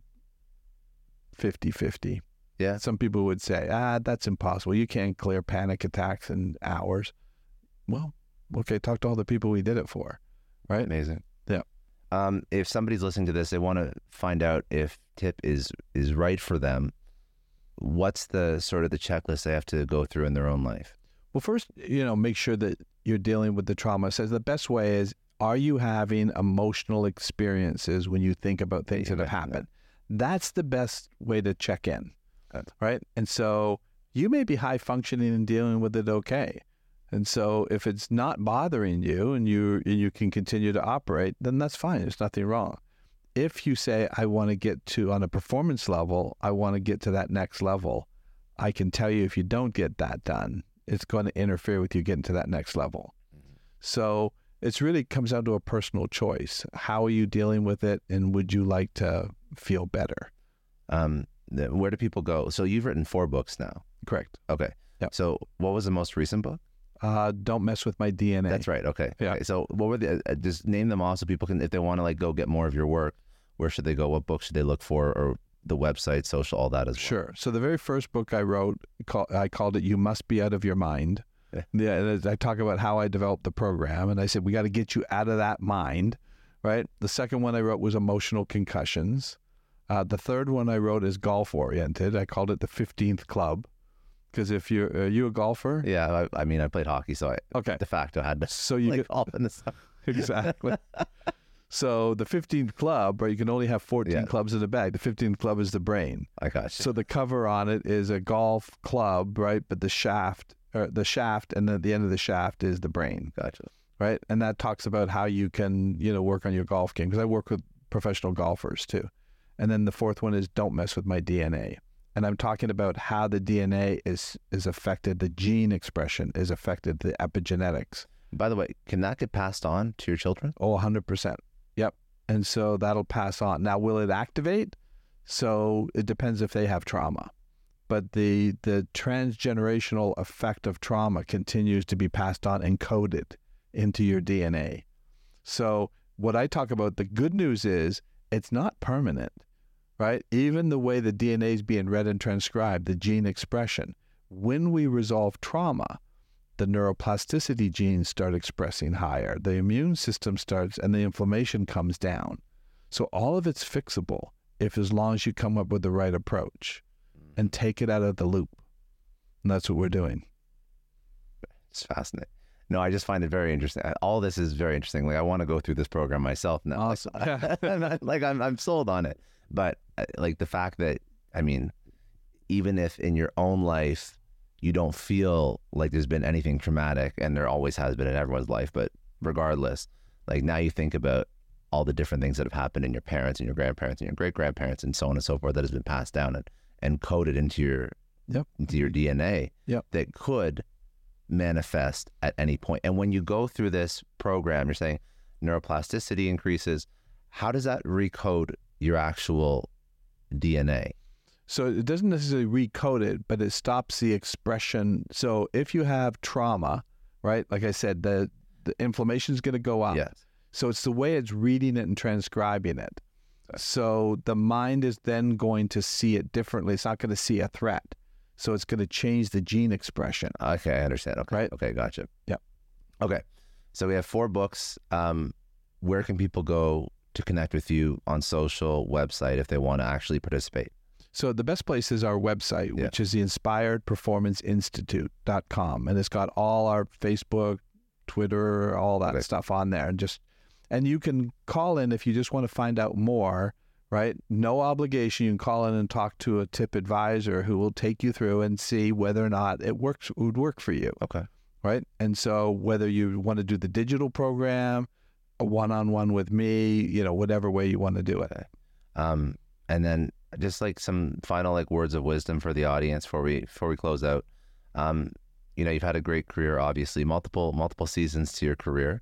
50-50. Yeah. Some people would say, that's impossible. You can't clear panic attacks in hours. Well, okay, talk to all the people we did it for, right? Amazing. Yeah. If somebody's listening to this, they want to find out if TIP is right for them. What's the sort of the checklist they have to go through in their own life? Well, first, make sure that you're dealing with the trauma. So the best way is, are you having emotional experiences when you think about things that have happened? That's the best way to check in, right? And so you may be high functioning and dealing with it okay. And so if it's not bothering you and you can continue to operate, then that's fine. There's nothing wrong. If you say, I want to get to, on a performance level, I want to get to that next level, I can tell you if you don't get that done, it's going to interfere with you getting to that next level. Mm-hmm. So it really comes down to a personal choice. How are you dealing with it, and would you like to feel better? Where do people go? So you've written 4 books now. Correct. Okay. Yep. So what was the most recent book? Don't Mess with My DNA. That's right. Okay. Yeah. Okay. So what were just name them all so people can, if they want to like go get more of your work, where should they go? What books should they look for, or the website, social, all that as well? Sure. So the very first book I wrote, I called it You Must Be Out of Your Mind. Yeah. And I talk about how I developed the program, and I said, we got to get you out of that mind, right? The second one I wrote was Emotional Concussions. The third one I wrote is golf oriented. I called it The 15th Club. Because if are you a golfer? Yeah, I mean, I played hockey, so I de facto had to so you get golf in the summer. Exactly. So the 15th club, right, you can only have 14 clubs in the bag. The 15th club is the brain. I got you. So the cover on it is a golf club, right, but the shaft and then the end of the shaft is the brain. Gotcha. Right? And that talks about how you can, work on your golf game, because I work with professional golfers too. And then the fourth one is Don't Mess with My DNA. And I'm talking about how the DNA is affected, the gene expression is affected, the epigenetics. By the way, can that get passed on to your children? Oh, 100%. Yep. And so that'll pass on. Now, will it activate? So it depends if they have trauma. but the transgenerational effect of trauma continues to be passed on and coded into your DNA. So what I talk about, the good news is it's not permanent, right? Even the way the DNA is being read and transcribed, the gene expression, when we resolve trauma, the neuroplasticity genes start expressing higher, the immune system starts, and the inflammation comes down. So all of it's fixable if as long as you come up with the right approach and take it out of the loop. And that's what we're doing. It's fascinating. No, I just find it very interesting. All this is very interesting. Like, I want to go through this program myself now. Awesome. I'm sold on it. But like the fact that, I mean, even if in your own life you don't feel like there's been anything traumatic, and there always has been in everyone's life, but regardless, like now you think about all the different things that have happened in your parents and your grandparents and your great-grandparents and so on and so forth that has been passed down and coded into your DNA that could manifest at any point. And when you go through this program, you're saying neuroplasticity increases. How does that recode your actual DNA? So it doesn't necessarily recode it, but it stops the expression. So if you have trauma, right, like I said, the inflammation is going to go up. Yes. So it's the way it's reading it and transcribing it. So the mind is then going to see it differently. It's not going to see a threat. So it's going to change the gene expression. Okay, I understand. Okay, right? Okay, gotcha. Yep. Okay, so we have 4 books. Where can people go to connect with you on social, website, if they want to actually participate? So the best place is our website, which is the InspiredPerformanceInstitute.com. And it's got all our Facebook, Twitter, all that stuff on there. And you can call in if you just want to find out more, right? No obligation. You can call in and talk to a tip advisor who will take you through and see whether or not it would work for you. Okay. Right? And so whether you want to do the digital program, a one-on-one with me, whatever way you want to do it. Okay. And then just like some final words of wisdom for the audience before we close out. You've had a great career, obviously, multiple seasons to your career.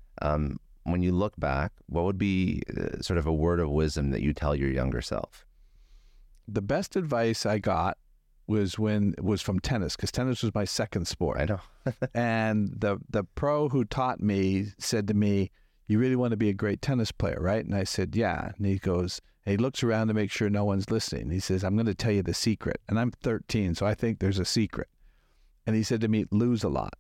When you look back, what would be sort of a word of wisdom that you tell your younger self? The best advice I got was from tennis, because tennis was my second sport. I know. And the pro who taught me said to me, "You really want to be a great tennis player, right?" And I said, "Yeah." And he goes, and he looks around to make sure no one's listening. He says, "I'm going to tell you the secret." And I'm 13, so I think there's a secret. And he said to me, "Lose a lot."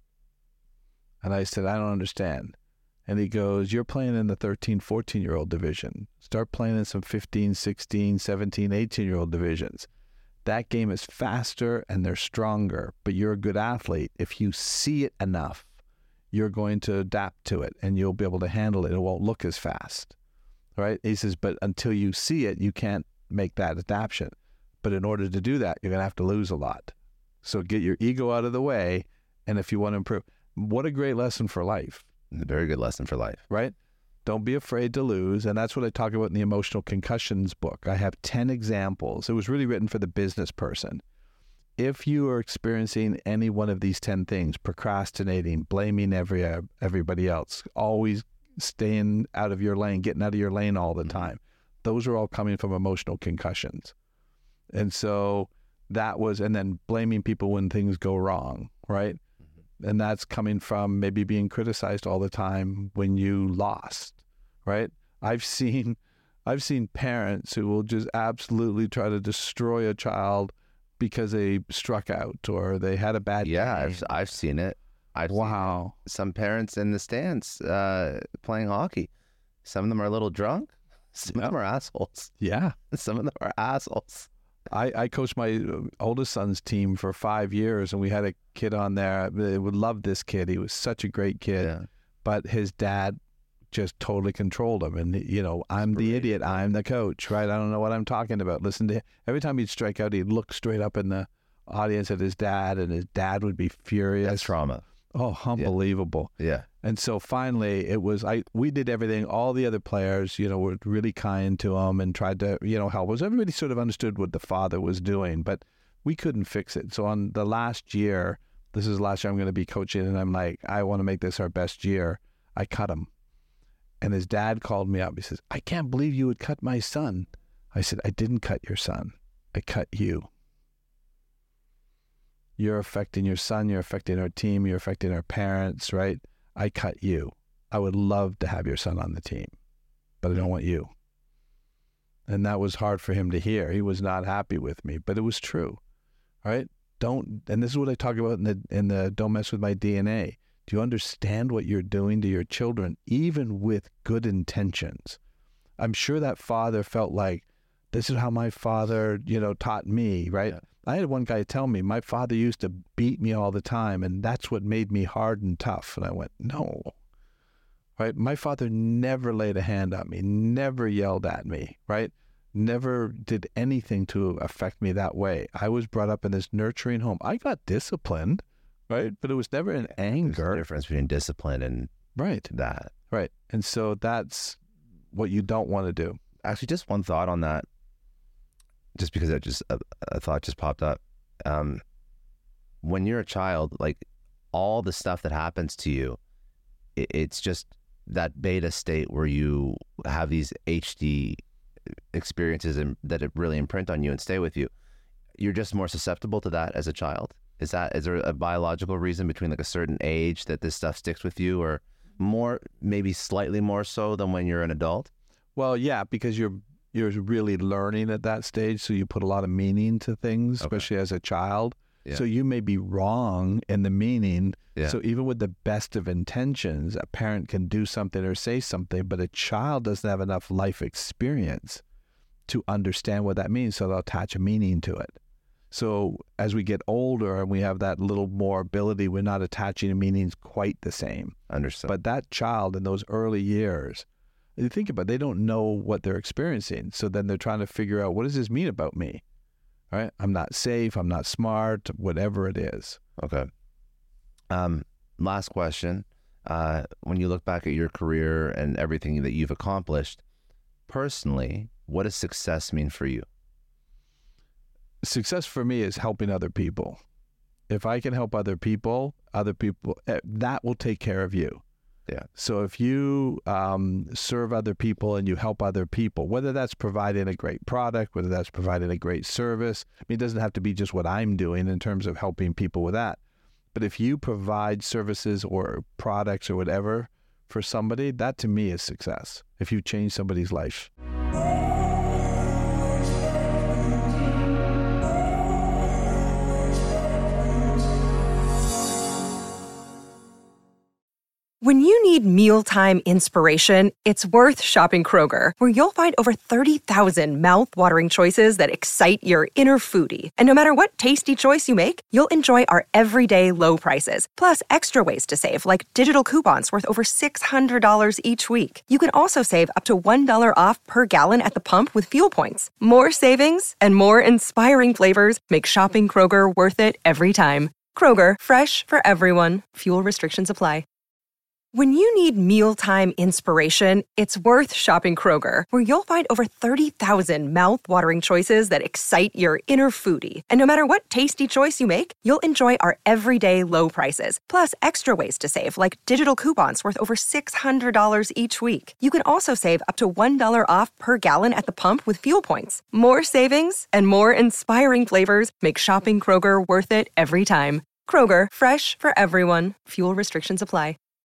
And I said, "I don't understand." And he goes, "You're playing in the 13, 14-year-old division. Start playing in some 15, 16, 17, 18-year-old divisions. That game is faster and they're stronger, but you're a good athlete. If you see it enough, you're going to adapt to it and you'll be able to handle it. It won't look as fast." Right? He says, "But until you see it, you can't make that adaptation. But in order to do that, you're going to have to lose a lot. So get your ego out of the way. And if you want to improve," what a great lesson for life. A very good lesson for life. Right? Don't be afraid to lose. And that's what I talk about in the Emotional Concussions book. I have 10 examples. It was really written for the business person. If you are experiencing any one of these 10 things, procrastinating, blaming everybody else, always staying out of your lane, getting out of your lane all the time, those are all coming from emotional concussions. And so and then blaming people when things go wrong, right? And that's coming from maybe being criticized all the time when you lost, right? I've seen parents who will just absolutely try to destroy a child because they struck out or they had a bad game. I've seen it. Seen some parents in the stands playing hockey. Some of them are a little drunk. Some of them are assholes. Yeah. Some of them are assholes. I coached my oldest son's team for 5 years, and we had a kid on there. They would love this kid. He was such a great kid, but his dad just totally controlled him. And, I'm the idiot. I'm the coach, right? I don't know what I'm talking about. Listen to him. Every time he'd strike out, he'd look straight up in the audience at his dad, and his dad would be furious. That's trauma. Oh, unbelievable. Yeah. And so finally we did everything. All the other players, were really kind to him and tried to, help us. Everybody sort of understood what the father was doing, but we couldn't fix it. So on the last year, this is the last year I'm going to be coaching, and I'm like, I want to make this our best year. I cut him. And his dad called me up. He says, "I can't believe you would cut my son." I said, "I didn't cut your son. I cut you." You're affecting your son, you're affecting our team, you're affecting our parents, right? I cut you. I would love to have your son on the team, but I don't want you. And that was hard for him to hear. He was not happy with me, but it was true, right? And this is what I talk about in the Don't Mess With My DNA. Do you understand what you're doing to your children, even with good intentions? I'm sure that father felt like, this is how my father, taught me, right? Yeah. I had one guy tell me, my father used to beat me all the time, and that's what made me hard and tough. And I went, no, right? My father never laid a hand on me, never yelled at me, right? Never did anything to affect me that way. I was brought up in this nurturing home. I got disciplined, right? But it was never in anger. There's a difference between discipline and that. Right. And so that's what you don't want to do. Actually, just one thought on that, just because a thought just popped up. When you're a child, like all the stuff that happens to you, it's just that beta state where you have these HD experiences and that it really imprint on you and stay with you. You're just more susceptible to that as a child. Is there a biological reason between like a certain age that this stuff sticks with you, or more, maybe slightly more so than when you're an adult? Well, yeah, because you're really learning at that stage, so you put a lot of meaning to things, especially as a child. Yeah. So you may be wrong in the meaning. Yeah. So even with the best of intentions, a parent can do something or say something, but a child doesn't have enough life experience to understand what that means, so they'll attach a meaning to it. So as we get older and we have that little more ability, we're not attaching the meanings quite the same. Understood. But that child in those early years, you think about it, they don't know what they're experiencing. So then they're trying to figure out, what does this mean about me? Right? I'm not safe. I'm not smart, whatever it is. Okay. Last question. When you look back at your career and everything that you've accomplished, personally, what does success mean for you? Success for me is helping other people. If I can help other people, that will take care of you. Yeah. So if you serve other people and you help other people, whether that's providing a great product, whether that's providing a great service, it doesn't have to be just what I'm doing in terms of helping people with that. But if you provide services or products or whatever for somebody, that to me is success. If you change somebody's life. When you need mealtime inspiration, it's worth shopping Kroger, where you'll find over 30,000 mouth-watering choices that excite your inner foodie. And no matter what tasty choice you make, you'll enjoy our everyday low prices, plus extra ways to save, like digital coupons worth over $600 each week. You can also save up to $1 off per gallon at the pump with fuel points. More savings and more inspiring flavors make shopping Kroger worth it every time. Kroger, fresh for everyone. Fuel restrictions apply. When you need mealtime inspiration, it's worth shopping Kroger, where you'll find over 30,000 mouth-watering choices that excite your inner foodie. And no matter what tasty choice you make, you'll enjoy our everyday low prices, plus extra ways to save, like digital coupons worth over $600 each week. You can also save up to $1 off per gallon at the pump with fuel points. More savings and more inspiring flavors make shopping Kroger worth it every time. Kroger, fresh for everyone. Fuel restrictions apply.